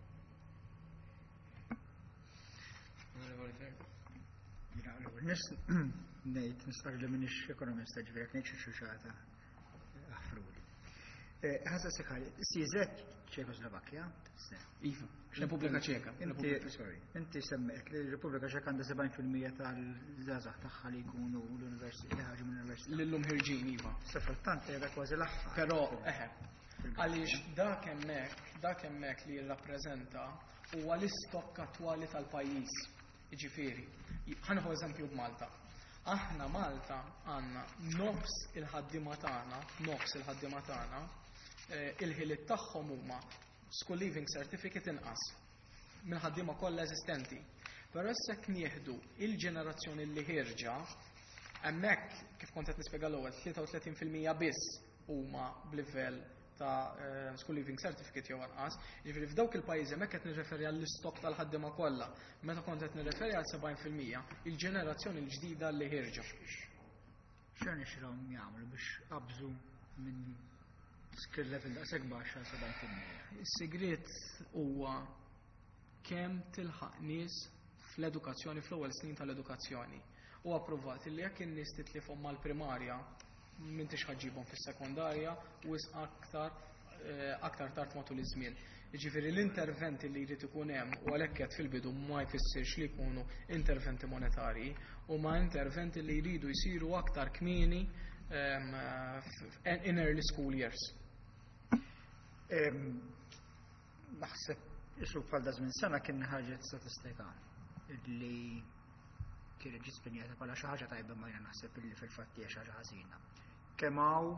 Nejt, nistaqx li minix ekonomista ġvirek, nejt xaċċuċata aħfruli. Ħazza seħħali, Sizet ċekoslovakkja? Iva, Repubblika Ċeka. Inti semmet li Repubblika Ċeka għandha sebgħin fil-mija tal-żgħażagħ tagħha li jkunu l-università ħaġa minn l-università. Lillum ħirġin, Iva. Sefrattant qiegħda kważi l-aħħar. Però eħe, għaliex dak hemmhekk, dak hemmhekk li jirrappreżenta huwa l-istokk attwali tal-pajjiż. Jiġifieri, ħanieħu eżempju b'Malta. Aħna Malta għandna nofs il-ħaddiema tagħna, nofs il-ħaddiema tagħna, il-ħiliet tagħhom huma school leaving certificate inqas mill-ħaddiema kollha eżistenti. Però issa knieħdu il-ġenerazzjoni li ħirġa hemmhekk kif kont qed nispjega l-ewwel tlieta u tletin fil-mija biss huma b'livell ta' school leaving certificate jew anqas. Jiġifieri f'dawk il-pajjiżi hemmhekk qed nirreferi għall-istokk tal-ħaddiema kollha. Meta kont qed nirreferi għal sebgħin fil-mija il-ġenerazzjoni l-ġdida li ħirġa. X'għan ixrom jagħmlu biex qabżu minn skill level daqshekk baxx għal sebgħin fil-mija? Is-sigriet huwa kemm tilħaq nies fl-edukazzjoni fl-ewwel snin tal-edukazzjoni. Huwa provat li jekk in-nies titlifhom mal-primarja m'intix ħaġġibhom fis-sekondarja u aktar aktar tard matul iż-żmien. Jiġifieri l-interventi li jrid ikun hemm u għalhekk qed fil-bidu ma jfissirx li jkunu interventi monetarji u ma interventi li jridu jsiru aktar kmieni in early school years. Naħseb isu bħal żmien sena kien ħarġet statistika li kienet ġiet spinjata bħala xi ħaġa tajba ma jiena naħseb illi fil-fatt hija xi ħaġa ħażina. Kemm hawn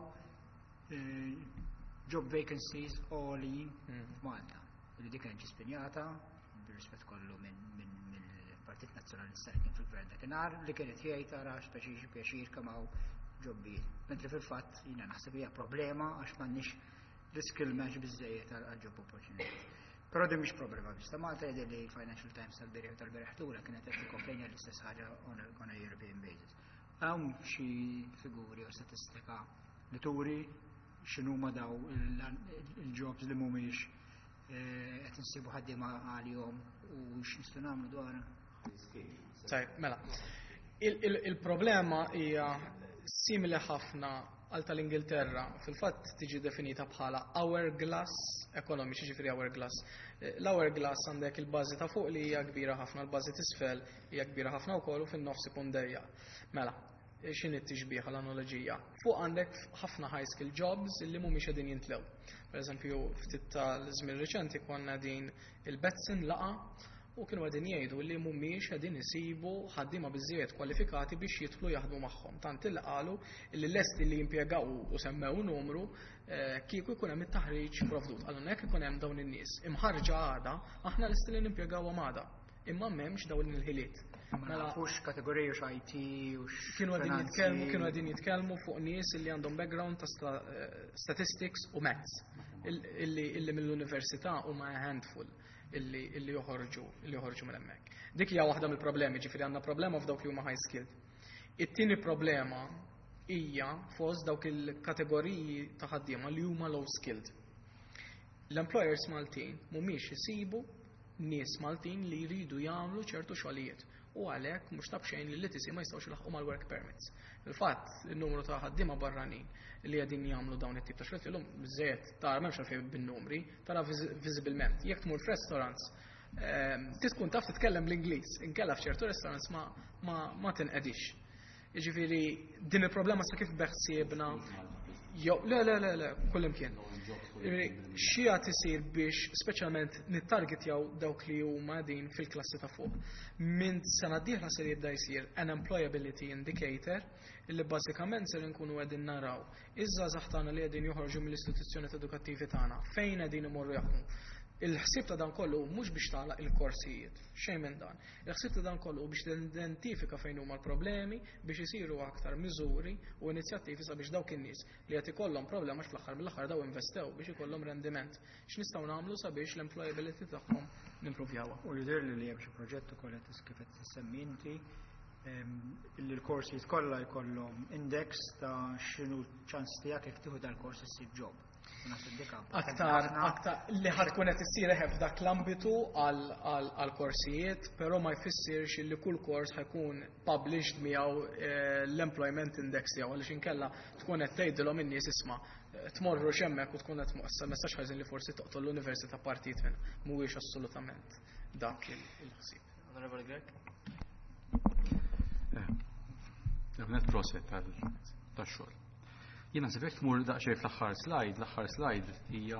job vacancies għolin f'Malta. Li dik kienet ġiet spinjata bir-rispett kollu mill-Partit Nazzjonalista li kien fil-Gvern dakinhar li kienet jgħid tara speċi pjaċir kemm hawn ġobbijiet. Mentri fil-fatt jiena naħseb hija problema għax m'għandniex l-skill match biżżejjed għal job opportunity. Però din mhix problema biss ta' Malta jgħidher li Financial Times tal-Berja u tal-Bereħtura kienet qed tikkomplejna l-istess ħaġa on a European basis. Hawn xi figuri u statistika li turi x'inhuma daw il-jobs li mhumiex qed insibu ħaddiema għalihom u x'nistgħu nagħmlu dwarha. Tajb, mela. Il-problema hija simili ħafna għal tal-Ingilterra, fil-fatt tiġi definita bħala hourglass economy, xiġifieri hourglass. L-hourglass għandek il-bażi ta' fuq li hija kbira ħafna, l-bażi t'isfel hija kbira ħafna wkoll u fin-nofs ikun dejjaq. Mela, x'inhi t-tixbieħ l-analogija? Fuq għandek ħafna high skill jobs li mhumiex qegħdin jintlew. Pereżempju, ftit tal-żmien reċenti konna din il-Betsin laqa u kienu għadin jgħidu li mhumiex qegħdin isibu ħaddiema biżżejjed kwalifikati biex jidħlu jaħdmu magħhom. Tant il qalu li lesti li jimpjegaw u semmew numru kieku jkun hemm it-taħriġ provdut. Allura hekk ikun hemm dawn in-nies imħarġa għada aħna lesti li nimpjegawhom għada. Imma m'hemmx dawn il-ħiliet. Ma nafux kategoriji u I T u kienu għadin jitkellmu kienu għadin jitkellmu fuq nies li għandhom background ta' statistics u maths illi mill-università huma handful illi joħorġu illi joħorġu minn hemmhekk. Dik hija waħda mill-problemi, ġifieri għandna problema f'dawk li huma high skilled. It-tieni problema hija fost dawk il-kategoriji ta' ħaddiema li huma low skilled. L-employers Maltin mhumiex isibu nies Maltin li jridu jagħmlu ċertu xogħlijiet u għalhekk mhux tab xejn li l-L T C ma jistgħux ilaħqu mal-work permits. Il-fatt in-numru ta' ħaddiema barranin li qegħdin jagħmlu dawn it-tip ta' xogħlijiet illum biżżejjed tara m'hemmx għalfejn bin-numri, tara viżibilment. Jekk tmur f'restaurants tkun taf titkellem l-Ingliż, inkella f'ċertu restaurants ma tinqedix. Jiġifieri din il-problema sa kif beħsiebna jew le le le le kull imkien. Xi qed isir biex speċjalment nittargetjaw dawk li huma din fil-klassi ta' fuq. Minn sena d-dieħla se jibda jsir an employability indicator illi bażikament se nkunu qegħdin naraw iż-żgħażagħ tagħna li qegħdin joħorġu mill-istituzzjoni edukattivi tagħna fejn qegħdin imorru jaħdmu. Il-ħsieb ta' dan kollu mhux biex tagħlaq il-korsijiet, xejn minn dan. Il-ħsieb ta' dan kollu biex tidentifika fejn huma l-problemi biex isiru aktar miżuri u inizjattivi sabiex dawk in-nies li qed ikollhom problema fl-aħħar mill-aħħar daw investew biex ikollhom rendiment. X'nistgħu nagħmlu sabiex l-employability tagħhom nimprovjawha. U jidher li hemm xi proġett ukoll qed kif qed tissemmi inti li l-korsijiet kollha jkollhom index ta' x'inhu ċans tiegħek jekk tieħu dal-kors issib job. Aktar, aktar li ħadkun qed issir f'dak l-ambitu għal korsijiet, però ma jfissirx li kull kors ħajkun published miegħu l-employment index tiegħu għaliex inkella tkun qed tgħidilhom in-nies isma' tmorru x'hemmhekk u tkun qed moqsam messaġġ ħażin li forsi toqtol l-università partit minn mhuwiex assolutament dak il-ħsieb. Onorevoli Grek? Net proset tax-xogħol. Jiena sibek tmur daqsxejn fl-aħħar slide, l-aħħar slide hija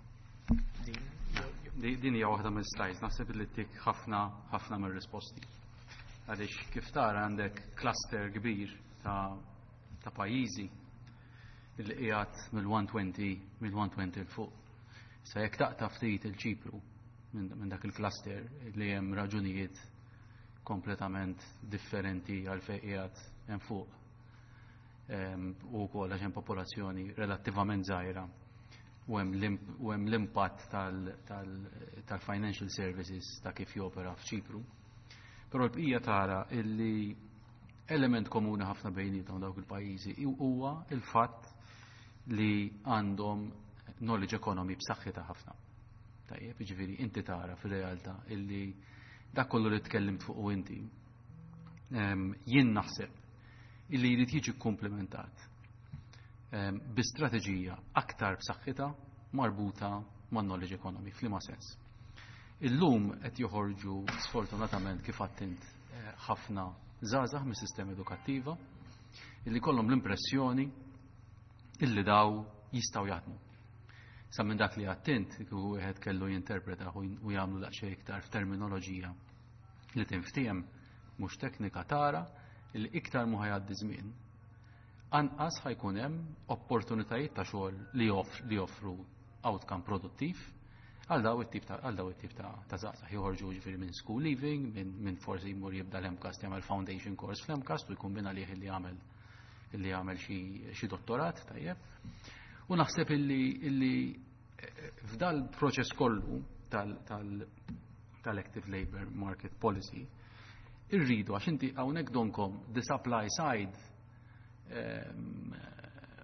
din hija waħda mill-slides, naħseb li tik ħafna ħafna mir-risposti. Għaliex kif tara għandek cluster kbir ta' ta' pajjiżi li qiegħed mill-one twenty mill-one twenty l fuq. Sa jekk taqta' ftit il-Ċipru minn dak il-cluster li hemm raġunijiet kompletament differenti għal fejn qiegħed hemm fuq. U wkoll għax hemm popolazzjoni relattivament żgħira u hemm l-impatt tal-financial services ta' kif jopera f'Ċipru. Però l-bqija tara illi element komuni ħafna bejniethom dawk il-pajjiżi huwa il-fatt li għandhom knowledge economy b'saħħitha ħafna. Tajjeb, jiġifieri inti tara fir-realtà illi dak kollu li tkellimt fuq inti jien naħseb illi jrid jiġi komplementat bi strateġija aktar b'saħħitha marbuta man knowledge economy f'liema sens. Illum qed joħorġu sfortunatament kif għadt int ħafna żgħażagħ mis-sistema edukattiva illi kollhom l-impressjoni illi daw jistgħu jaħdmu. Sa minn dak li għadt int kieku wieħed kellu jinterpreta u jagħmlu daqsxejn iktar f'terminoloġija li tinftiem mhux teknika tara illi iktar mu ħajgħaddi żmien anqas ħajkun hemm opportunitajiet ta' xogħol li joffru outcome produttiv għal daw it-tip ta' għal daw it-tip ta' ta' żgħażagħ joħorġu ġifieri minn school leaving, minn min forsi jmur jibda l-Hemcast jagħmel foundation course fl-Hemcast u jkun bin għalih illi jagħmel illi jagħmel xi xi dottorat tajjeb. U naħseb illi illi f'dal proċess kollu tal-active labor market policy irridu għax inti hawnhekk donkom the supply side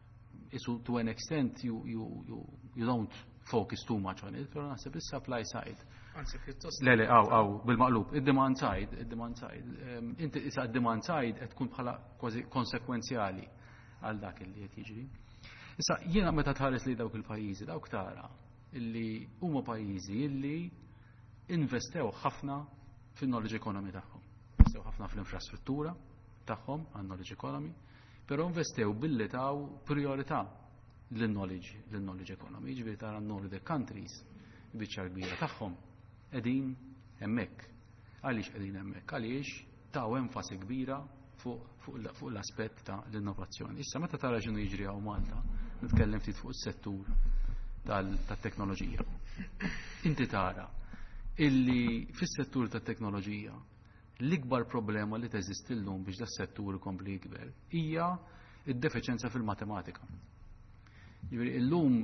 isu to an extent you, you, you, you don't focus too much on it, pero naħseb is-supply side. Anzi, pjuttost. Le, le, aw, aw, bil-maqlub, id-demand side, id-demand side, um, inti issa id-demand side qed tkun bħala kważi konsekwenzjali għal dak li qed jiġri. Issa jiena meta tħares li dawk il-pajjiżi, dawk tara illi huma pajjiżi illi investew ħafna fin-knowledge economy tagħhom. Investew ħafna fl-infrastruttura tagħhom għan-knowledge economy, però investew billi taw priorità l-knowledge, l-knowledge economy, ġifieri tara Nordic countries biċċa kbira tagħhom qegħdin hemmhekk. Għaliex qegħdin hemmhekk? Għaliex taw enfasi kbira fuq fuq l-aspett ta' l-innovazzjoni. Issa meta tara x'inhu jiġri hawn Malta, nitkellem ftit fuq is-settur tat-teknoloġija. Inti tara illi fis-settur tat-teknoloġija l-ikbar problema li teżisti llum biex das-settur ikompli jikber hija id-defiċenza fil-matematika. Jiġifieri illum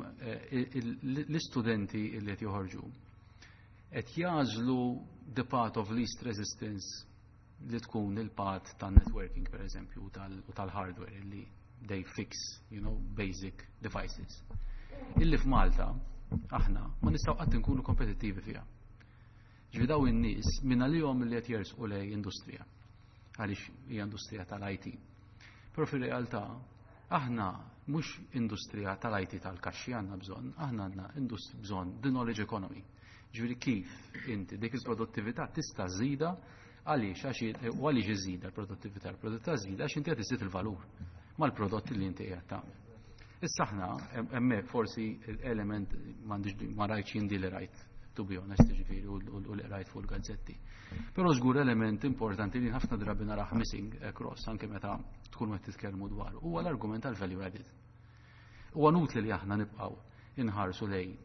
l-istudenti li qed joħorġu qed jażlu the path of least resistance li tkun il-path tan-networking pereżempju u tal-hardware li they fix, you know, basic devices. Illi f'Malta aħna ma nistgħu qatt inkunu kompetittivi fiha. Ġifieri daw in-nies minn għalihom li qed jersqu lej industrija għaliex hija industrija tal-I T. Però fir-realtà aħna mhux industrija tal-I T tal-kaxxi għandna bżonn, aħna għandna bżonn the knowledge economy. Ġifieri kif inti dik il-produttività tista' żida għaliex għax u għaliex iżida l-produttività, l-produttività żida għax inti qed iżid il-valur mal-prodotti li inti qiegħed tagħmel. Issa aħna hemmhekk forsi element m'għandix ma rajtx jien li rajt to be honest, ġifieri u li rajt fuq il-gazzetti. Però żgur element importanti li ħafna drabi narah missing across anke meta tkun qed titkellmu dwar huwa l-argument tal-value added. Huwa nutli li aħna nibqgħu inħarsu lejn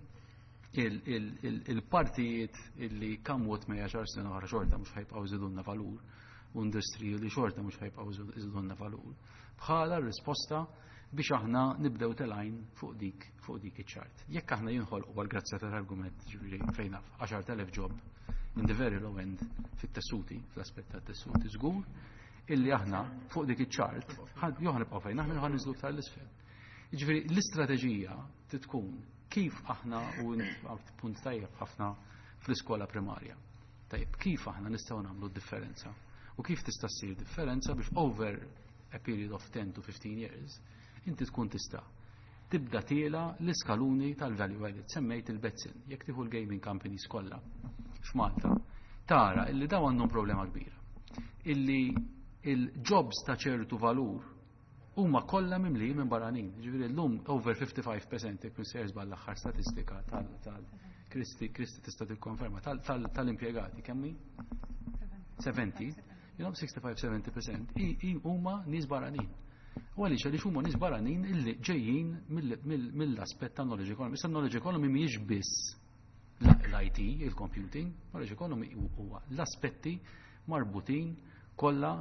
il-partijiet illi kamwot ma jaxar sena oħra xorta mhux ħajbqgħu jżidulna valur u industriji li xorta mhux ħajbqgħu jżidulna valur. Bħala risposta biex aħna nibdew telajn fuq dik fuq dik iċ-ċart. Jekk aħna jinħolqu għal grazzja tal-argument ġifieri fejn għaxar elef job in the very low end fit-tessuti, fl-aspett tat-tessuti żgur illi aħna fuq dik iċ-ċart jew ħanibqgħu fejn aħna ħan niżlu iktar l-isfel. Jiġifieri l-istrateġija tkun kif aħna u punt tajjeb ħafna fl-iskola primarja. Tajjeb, kif aħna nistgħu nagħmlu differenza u kif tista' ssir differenza biex over a period of ten to fifteen years inti tkun tista' tibda tiela l-iskaluni tal-value added. Semmejt il-Betzin, jekk tieħu l-gaming companies kollha f'Malta, tara illi daw għandhom problema kbira. Illi il-jobs ta' ċertu valur huma kollha mimli minn barranin. Ġifieri llum over fifty-five percent jekk minsejrs bħall-aħħar statistika tal-Kristi Kristi tista' tikkonferma tal-impjegati kemm hi? seventy, you know, sixty-five to seventy percent huma nies barranin. U għaliex għaliex huma nies barranin illi ġejjin mill-aspett ta' knowledge economy. Issa knowledge economy mhijiex biss l-I T, il-computing, knowledge economy huwa l-aspetti marbutin kollha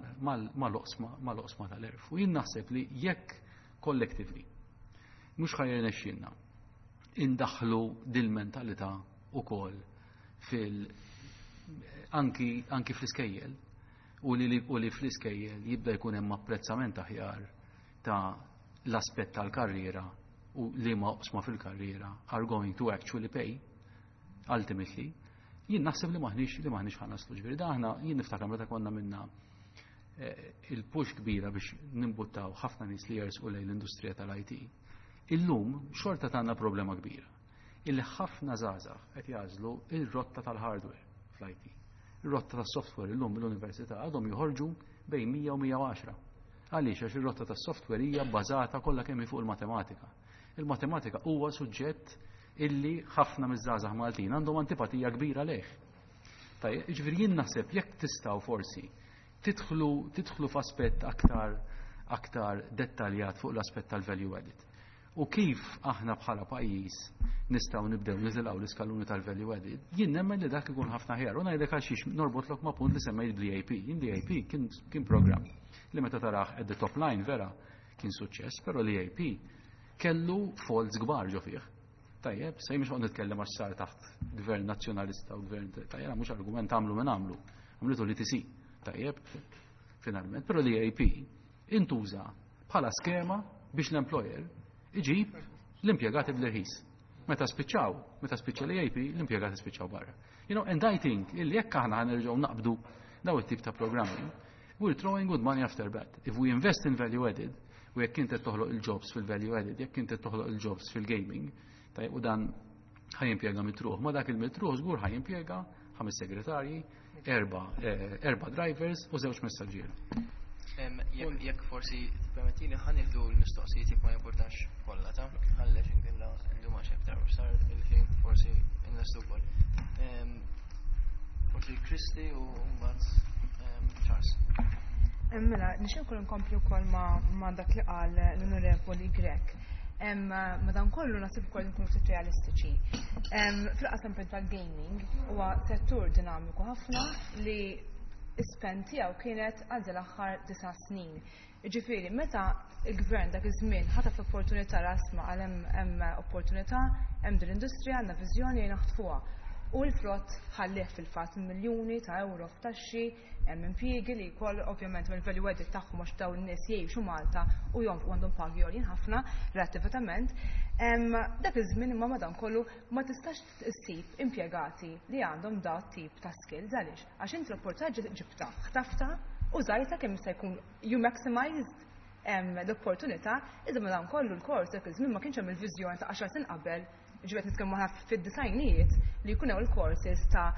mal-oqsma tal-erf. U jien naħseb li jekk collectively mhux ħajjer nexxinna indaħħlu dil-mentalità ukoll fil anki anki fl-iskejjel u li u li fl-iskejjel jibda jkun hemm apprezzament aħjar ta' l-aspett tal-karriera u li ma oqsma fil-karriera are going to actually pay ultimately. Jien naħseb li maħniex li maħniex ħanaslu ġifieri daħna jien niftakar meta konna minna il-push kbira biex nimbuttaw ħafna nies li jersqu lejn l-industrija tal-I T. Illum xorta tagħna problema kbira. Illi ħafna żgħażagħ qed jażlu il-rotta tal-hardware fl-I T. Ir-rotta tas-software illum mill-università għadhom joħorġu bejn mija u mija u għaxra. Għaliex għax ir-rotta tas-software hija bbażata kollha kemm fuq il-matematika. Il-matematika huwa suġġett illi ħafna miż-żgħażagħ Maltin għandhom antipatija kbira leh. Tajjeb, jiġifieri jien naħseb jekk tistgħu forsi tidħlu tidħlu f'aspett aktar aktar dettaljat fuq l-aspett tal-value added. U kif aħna bħala pajjiż nistgħu nibdew niżilgħu l-iskaluni tal-value added, jien nemmen li dak ikun ħafna ħjar. U ngħidlek għal xiex norbotlok ma' punt li semmejt bl-E A P. Jien l-E A P kien kien programm li meta taraħ at the top line vera kien suċċess, però l-E A P kellu folds kbar ġo fih. Tajjeb, sej mhux qed nitkellem għax sar taħt gvern nazzjonalista u gvern tajjeb mhux argument għamlu minn għamlu. Għamlitu l-I T C. Tajjeb, finalment, però l-E A P intuża bħala skema biex l-employer iġib l-impjegati bl-irħis. Meta spiċċaw, meta spiċċa l-A P, l-impjegati spiċċaw barra. You know, and I think illi jekk aħna ħanerġgħu naqbdu daw it-tip ta' programming, we're throwing good money after bad. If we invest in value added, u jekk inti toħloq il-jobs fil-value added, jekk inti toħloq il-jobs fil-gaming, tajb u dan ħajimpjega mitruħ, ma dak il-mitruħ żgur ħajimpjega ħames segretarji, erba' erba' drivers u żewġ messaġġieri. Jekk forsi permettini ħanieħdu l-mistoqsijiet jekk ma jimpurtax kollha ta' ħallex inkella ndu ma xektar sar il-ħin forsi innestu wkoll. Forsi Kristi u mbagħad Charles. Mela, nixin kollu nkompli wkoll ma' dak li qal l-Onorevoli Grek. Madan kollu nasib ukoll nkunu ftit realistiċi. Fil-qasam tal-gaming huwa settur dinamiku ħafna li is-spend tiegħu kienet għal l-aħħar disa' snin. Ġifieri, meta il-gvern dak iż-żmien ħatab l-opportunità rasma għal hemm opportunità, hemm din l-industrija għandna viżjoni naħtfuha. U l-frott ħallih fil-fatt miljuni ta' euro f'taxxi, hemm impjiegi li jkoll ovvjament mill-value added tagħhom għax dawn in-nies jgħixu Malta u jonfqu għandhom pagi għolin ħafna relattivament. Dak iż-żmien imma madankollu ma tistax issib impjegati li għandhom da tip ta' skills għaliex għax inti l-opportunità ġibta ħtafta u żgħirta kemm jista' jkun you maximized l-opportunità iżda madankollu l-kors dak iż-żmien ma kienx hemm il-viżjoni ta' għaxar sin qabel ġibet nitkellmu ħafna fid-disajnijiet li jkun hemm il-courses ta'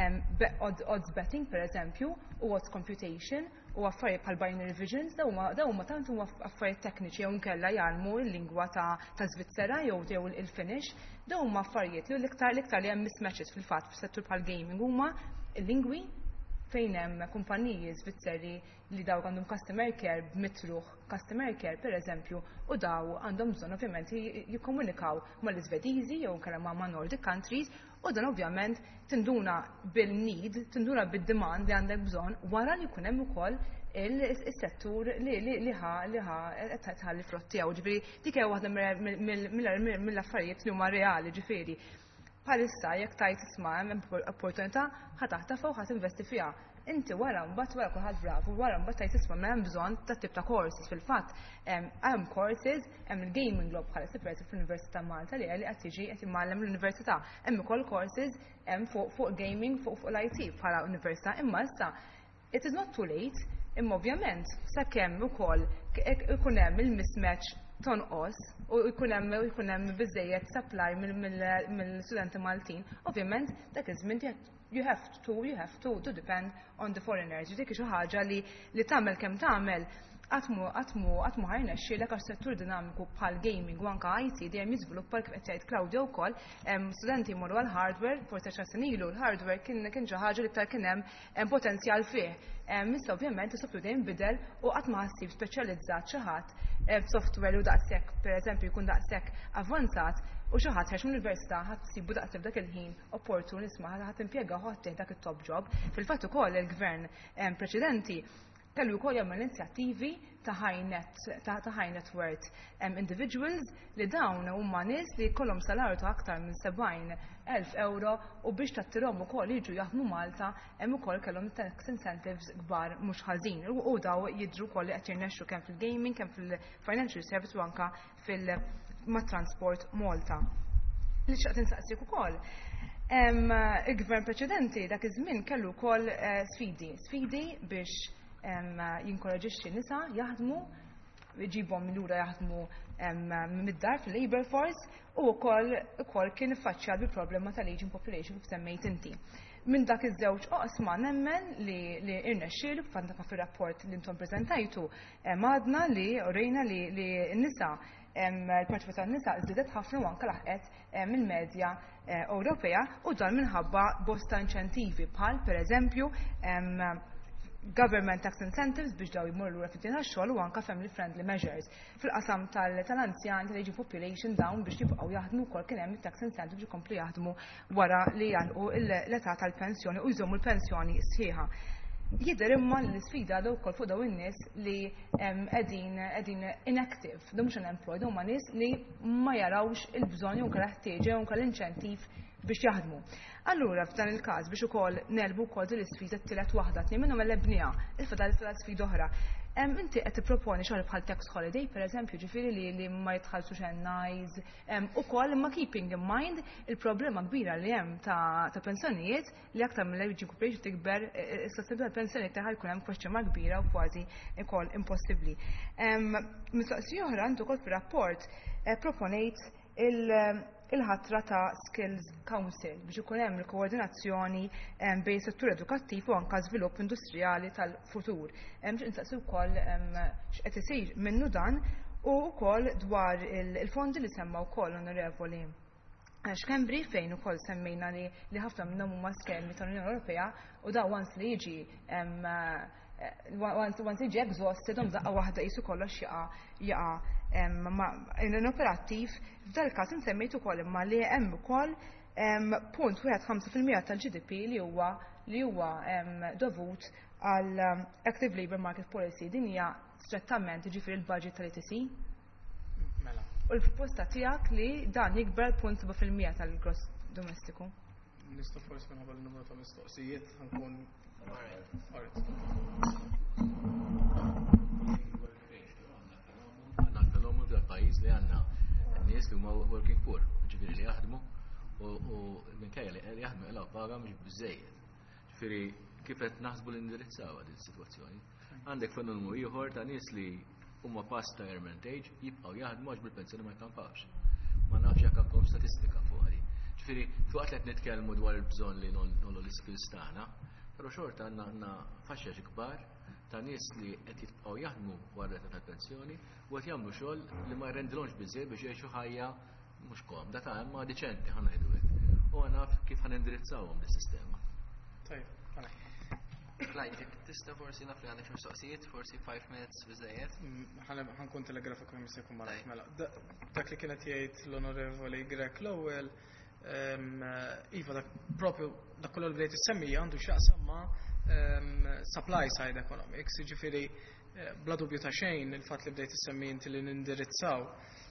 odds betting per eżempju u odds computation u affarijiet bħal binary visions daw huma tant huma affarijiet tekniċi jew nkella jgħalmu l-lingwa ta' Svizzera jew jew il-Finnish daw huma affarijiet li l-iktar l-iktar li hemm mismatches fil-fatt fis-settur bħal gaming huma l-lingwi fejn hemm kumpaniji Svizzeri li daw għandhom customer care b'mitruħ customer care per eżempju u daw għandhom bżonn ovvjament jikkomunikaw mal-Iżvediżi jew nkella ma' Nordic countries u dan ovvjament tinduna bil-need, tinduna bid-demand li għandek bżonn wara li jkun hemm ukoll il-settur li ħa li ħa tħalli frott tiegħu. Ġifieri dik hija waħda mill-affarijiet li huma reali ġifieri. Bħalissa jekk tajt isma' hemm opportunità ħataħtafa u ħatinvesti fiha. Inti wara mbagħad wara kulħadd bravu, wara mbagħad tajt isma' m'hemm bżonn ta' tip ta' courses fil-fatt. Hemm courses, hemm il-Gaming Globe bħalissa pereżempju fl-Università Malta li qed tiġi qed immallem l-Università. Hemm ukoll courses hemm fuq gaming fuq l-I T bħala università imma issa it is not too late imma ovvjament sakemm ukoll ikun hemm il-mismatch tonqos u jkun hemm jkun hemm biżejjed supply mill-studenti Maltin, ovvjament dak iż-żmien you have to you have to to depend on the foreigners. Dik xi ħaġa li li tagħmel kemm tagħmel għatmu għatmu għatmu ħajna xilek għax settur dinamiku bħal gaming u anka I T dejjem jiżviluppa kif qed jgħid Claudio wkoll studenti jmorru għal hardware forsi għaxar snin ilu l-hardware kien kien xi ħaġa li iktar kien hemm potenzjal fih. Issa ovvjament is-software dejjem bidel u qatt ma ħassib speċjalizzat xi ħadd f'software u daqshekk pereżempju jkun daqshekk avvanzat u xi ħadd ħarx mill-università ħadd tsibu daqshekk f'dak il-ħin opportun isma' ħadd impjega ħadd dak it-top job. Fil-fatt ukoll il-gvern preċedenti kellu wkoll jagħmel inizjattivi ta' high net ta' high net worth individuals li dawn huma nies li jkollhom salarju ta' aktar minn sebgħin elf euro u biex tattirhom ukoll jiġu jaħdmu Malta hemm ukoll kellhom tax incentives kbar mhux ħażin u daw jidhru wkoll li qed jirnexxu kemm fil-gaming kemm fil-financial service u anke fil mat-transport Malta. Li xaqt insaqsik ukoll il-gvern preċedenti dak iż-żmien kellu wkoll sfidi, sfidi biex jinkoraġixxi nisa jaħdmu, jġibhom lura jaħdmu mid-dar fil-labor force u wkoll ukoll kien iffaċċjat bil-problema tal-aging population kif semmejt inti. Minn dak iż-żewġ oqsma nemmen li irnexxielu f'għandek fir-rapport li intom preżentajtu għadna li urejna li n-nisa il-parċipazzjoni tan-nisa żdiedet ħafna u anke laħqet mill-medja Ewropea u dan minħabba bosta inċentivi bħal pereżempju government tax incentives biex daw jmorru lura fit-tina xogħol u anke family friendly measures. Fil-qasam tal-anzjan tal-aging population dawn biex jibqgħu jaħdmu wkoll kien hemm tax incentives biex jkomplu jaħdmu wara li jalqu l-età tal-pensjoni u jżommu l-pensjoni sħiħa. Jidher imma l-isfida daw wkoll fuq daw in-nies li qegħdin qegħdin inactive, dawn mhux unemployed huma nies li ma jarawx il-bżonn jew ħtieġa jew l-inċentiv biex jaħdmu. Allura f'dan il-każ biex ukoll nelbu wkoll din l-isfida t-tielet waħda tnejn minnhom l-ebnija, il-fadal fil sfida oħra. Inti qed tipproponi xogħol bħal tax holiday, pereżempju, ġifieri li li ma jitħallsux N Is, ukoll imma keeping in mind il-problema kbira li hemm ta' pensjonijiet li aktar mill-age group tikber is-sostenibilità tal-pensjonijiet tagħha jkun hemm question mark kbira u kważi ukoll impossibbli. Mistoqsija oħra intu ukoll fir-rapport proponejt il-ħatra ta' Skills Council biex ikun hemm il-koordinazzjoni bejn settur edukattiv u anke żvilupp industrijali tal-futur. Hemm insaqsu wkoll x'qed isir minnu dan u wkoll dwar il-fondi li semma wkoll onorevoli X'Kembri fejn ukoll semmejna li li ħafna minnhom huma skemi tal-Unjoni Ewropea u da once li jiġi once jiġi exhausted hom daqqa waħda qisu kollox jaqa' jaqa' inoperattiv. F'dal każ insemmejt ukoll imma li hemm ukoll punt wieħed ħamsa fil-mija tal-G D P li huwa li huwa dovut għal Active Labour Market Policy. Din hija strettament jiġifieri l-budget tal-E T C. Mela. U l-proposta tiegħek li dan jikber punt seba' fil-mija tal-gross domestiku. Nista' forsi minħabba l-numru ta' mistoqsijiet ħankun pajjiż li għandna nies li huma working poor, ġifieri li jaħdmu u minkejja li jaħdmu ilha paga mhux biżejjed. Ġifieri kif qed naħsbu l-indirizzaw din is-sitwazzjoni. Għandek fenomenu ieħor ta' nies li huma past retirement age jibqgħu jaħdmu għax bil-pensjoni ma jkampawx. Ma nafx jekk għandkom statistika fuq għadi. Ġifieri fuq qed nitkellmu dwar il-bżonn li nollu l-iskills tagħna, però xorta għandna faxxex kbar ta' nies li qed jibqgħu jaħdmu wara tal-pensjoni u qed jagħmlu xogħol li ma jrendilhomx biżżejjed biex jgħixu ħajja mhux komda ta' imma diċenti ħa ngħidu hekk. U naf kif ħa nindirizzawhom dis-sistema. Tajjeb, Klajt, jekk tista' forsi naf li għandek mistoqsijiet, forsi five minutes biżejjed. Ħankun telegrafik kemm jista' jkun malajk mela. Dak li kienet jgħid l-Onorevoli Grek l-ewwel iva dak propju dak kollu li bdejt issemmi għandu x'jaqsam ma' supply side economics, ġifiri bla dubju ta' xejn il-fatt li bdejt issemmi inti li nindirizzaw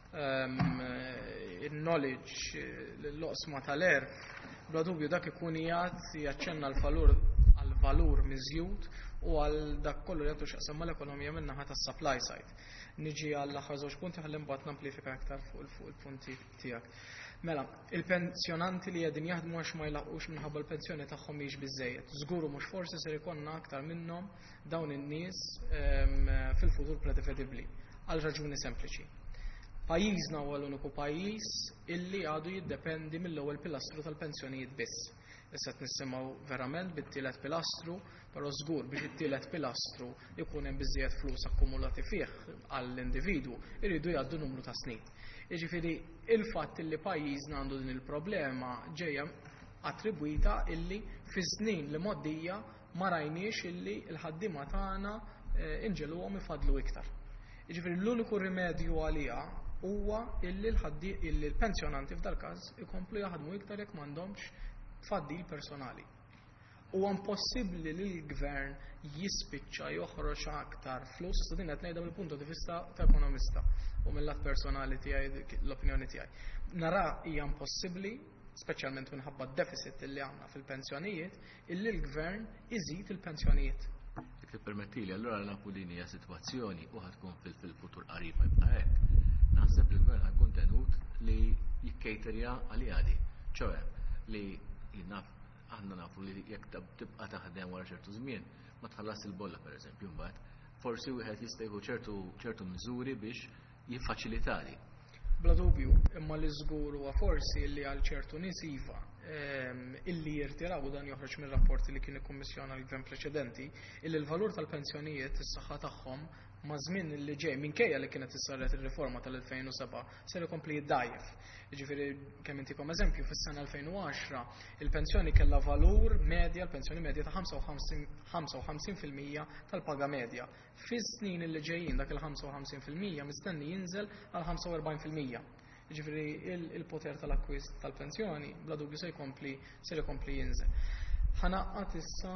il-knowledge l-oqsma tal-erf, bla dubju dak ikun jgħat jaċċenna l-valur għal-valur miżjud u għal dak kollu li għandu x'jaqsam mal-ekonomija minnaħa tas-supply side. Niġi għall-aħħar żewġ punti ħalli mbagħad namplifika aktar fuq il-punti tiegħek. Mela, il-pensjonanti li qegħdin jaħdmu għax ma jlaqqux minħabba l-pensjoni tagħhom mhix biżejjed. Żguru mhux forsi se jkollna aktar minnhom dawn in-nies fil-futur prevedibbli għal raġuni sempliċi. Pajjiżna huwa l-uniku pajjiż illi għadu jiddependi mill-ewwel pilastru tal-pensjonijiet biss. Issa qed nisimgħu verament bit-tielet pilastru, però żgur biex it-tielet pilastru jkun hemm biżżejjed flus akkumulati fih għall-individwu iridu jgħaddu numru ta' snin. Jiġifieri il-fatt illi pajjiżna għandu din il-problema ġejja attribwita illi fi snin li moddija ma rajniex illi l-ħaddiema tagħna inġeluhom ifadlu iktar. Jiġifieri l-uniku rimedju għaliha huwa illi l-pensjonanti f'dal każ ikomplu jaħdmu iktar jekk m'għandhomx tfaddil personali. Huwa impossibbli li l-gvern jispiċċa joħroġ aktar flus, issa din qed ngħidha mill-punt di vista ta' ekonomista u mill-lat personali tiegħi l-opinjoni tiegħi. Nara hija impossibbli, speċjalment minħabba d-deficit li għandna fil-pensjonijiet, illi l-gvern iżid il-pensjonijiet. Jekk tippermettili, allura nafu din hija sitwazzjoni u ħadkun fil-futur qarib jibqa' hekk. Naħseb li l-gvern ħajkun tenut li jikkejterja għali għadi. ċoe li naf aħna nafu li jekk tibqa' taħdem wara ċertu żmien ma tħallas il-bolla pereżempju mbagħad forsi wieħed jista' jieħu ċertu ċertu miżuri biex jiffaċilitali. Bla dubju, imma li żgur huwa forsi li għal ċertu nies iva illi jirtiraw dan joħroġ mir-rapporti li kien ikkummissjona l-gvern preċedenti illi l-valur tal-pensjonijiet is-saħħa tagħhom ma' żmien li ġej minkejja li kienet issaret ir-riforma tal-elfejn u seba' se jkompli jiddajjef. Jiġifieri kemm intikom eżempju fis-sena elfejn u għaxra il-pensjoni kellha valur medja, l-pensjoni medja ta' ħamsa u ħamsin fil-mija tal-paga medja. Fis-snin li ġejjin dak il-ħamsa u ħamsin fil-mija mistenni jinżel għal ħamsa u erbgħin fil-mija. Jiġifieri il-poter tal-akkwist tal-pensjoni bla dubju se jkompli se jkompli jinżel. Ħanaqqat issa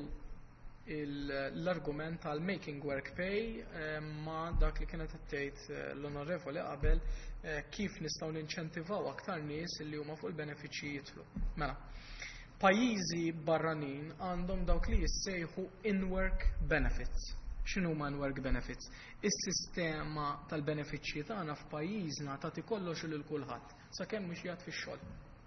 l-argument tal-making work pay ma dak li kienet tgħid l-onorevoli qabel kif nistgħu ninċentivaw aktar nies li huma fuq il-benefiċċji jidħlu. Mela, pajjiżi barranin għandhom dawk li jissejħu in-work benefits. X'inhu huma l-work benefits? Is-sistema tal-benefiċċji tagħna f'pajjiżna tagħti kollox lil kulħadd sakemm mhux jgħid fix-xogħol.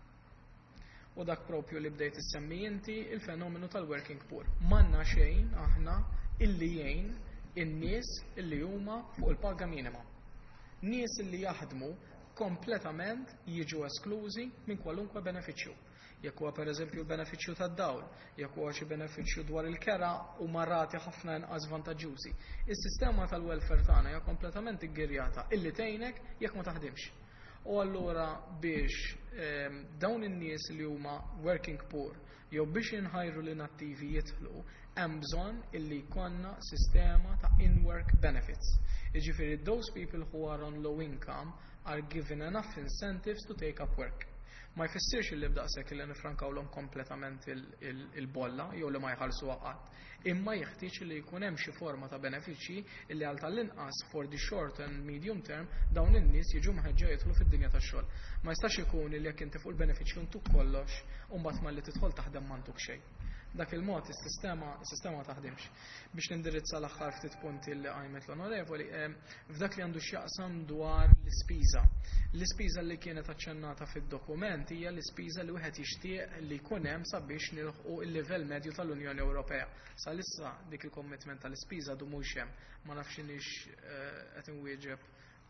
U dak propju li bdejt issemmi inti il-fenomenu tal-working poor. M'għandna xejn aħna illi jgħin in-nies illi huma fuq il-paga minima. Nies illi jaħdmu kompletament jiġu esklużi minn kwalunkwe benefiċċju. Jekk huwa pereżempju benefiċċju tad-dawl, jekk huwa xi benefiċċju dwar il-kera u marrati ħafna inqas vantaġġjużi. Is-sistema tal-welfare tagħna hija kompletament iggirjata illi tgħinek jekk ma taħdimx. U allura biex ehm, dawn in-nies li huma working poor jew biex inħajru li nattivi jidħlu hemm bżonn illi jkollna sistema ta' in-work benefits. Jiġifieri those people who are on low income are given enough incentives to take up work. Ma jfissirx li b'daqshekk li nifrankawlhom kompletament il-bolla jew li ma jħallsu qatt. Imma jeħtieġ li jkun hemm xi forma ta' benefiċċji li għal tal-inqas for the short and medium term dawn in-nies jiġu meħeġġa jidħlu fid-dinja tax-xogħol. Ma jistax ikun li jekk inti fuq il-benefiċċju ntuk kollox u mbagħad malli tidħol taħdem m'għanduk xejn. Dak il-mod is-sistema is-sistema ma taħdimx. Biex nindirizza l-aħħar ftit punti li qajmet l-onorevoli, f'dak li għandu x'jaqsam dwar l-ispiża. L-ispiża li kienet aċċennata fid-dokument hija l-ispiża li wieħed jixtieq li jkun hemm sabiex nilħqu l-livell medju tal-Unjoni Ewropea. Salissa dik il-kommitment tal-ispiża du mhux hemm, ma nafx inhix qed inwieġeb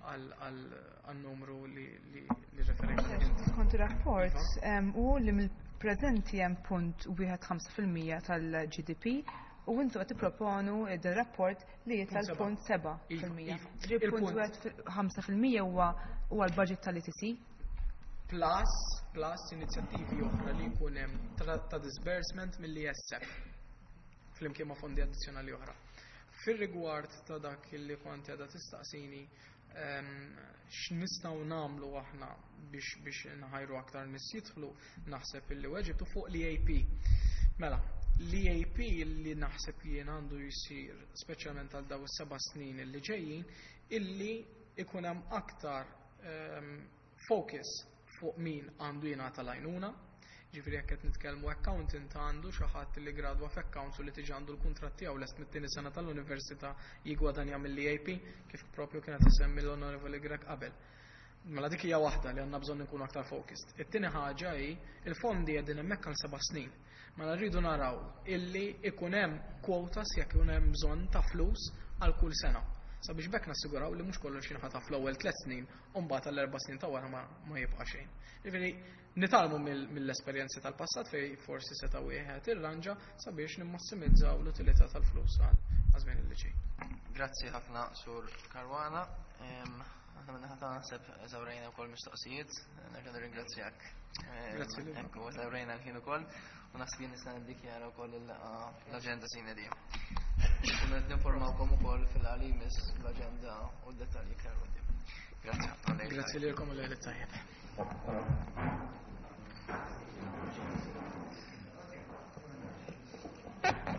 għal-numru li referejt. Skont ir-rapport u li mill-preżenti hemm punt wieħed ħamsa fil-mija tal-G D P u intu qed tipproponu id-rapport li jitla l-punt seba' fil-mija. Il-punt wieħed ħamsa fil-mija huwa huwa l-budget tal-I T C. Plus, plus inizjattivi oħra li jkun hemm ta' disbursement mill-I S F flimkien ma' fondi addizzjonali oħra. Fir-rigward ta' dak li kont qiegħda tistaqsini x'nistgħu nagħmlu aħna biex biex inħajru aktar nies jidħlu, naħseb illi weġibtu fuq l-E A P. Mela, l-E A P li naħseb jien għandu jsir speċjalment għal daw is-seba' snin illi ġejjin illi ikun hemm aktar focus fuq min għandu jingħata l-għajnuna. Ġifieri jekk qed nitkellmu accountant għandu xi ħadd li gradwa f'accounts u li tiġi għandu l-kuntratt tiegħu lest mit-tieni sena tal-università jigwadanja mill-E A P kif propju kienet isemmi l-Onorevoli Grek qabel. Mela dik hija waħda li għandna bżonn nkunu aktar focused. It-tieni ħaġa hi il-fondi qegħdin hemmhekk għal seba' snin. Mela rridu naraw illi ikun hemm quotas jekk ikun hemm bżonn ta' flus għal kull sena. Sabiex bekk nassiguraw li mhux kollox jinħata fl-ewwel tliet snin u mbagħad tal-erba' snin ta' wara ma jibqa' xejn. Jiġifieri nitalmu mill-esperjenzi tal-passat fejn forsi seta' wieħed irranġa sabiex nimmassimizzaw l-utilità tal-flus għal żmien li ġej. Grazzi ħafna Sur Karwana. Aħna minna ħata naħseb eżawrejna wkoll mistoqsijiet, nerġa' nirringrazzjak. Grazzi lilek. Ekku eżawrejna l-ħin ukoll u naħseb nista' niddikjara wkoll l-aġenda sina di. Kunet ninformawkom ukoll fil-għalimis l-aġenda u d-dettalji iktar qudiem. Grazzi ħafna. Grazzi lilkom u lejlet tajjeb. Thank you.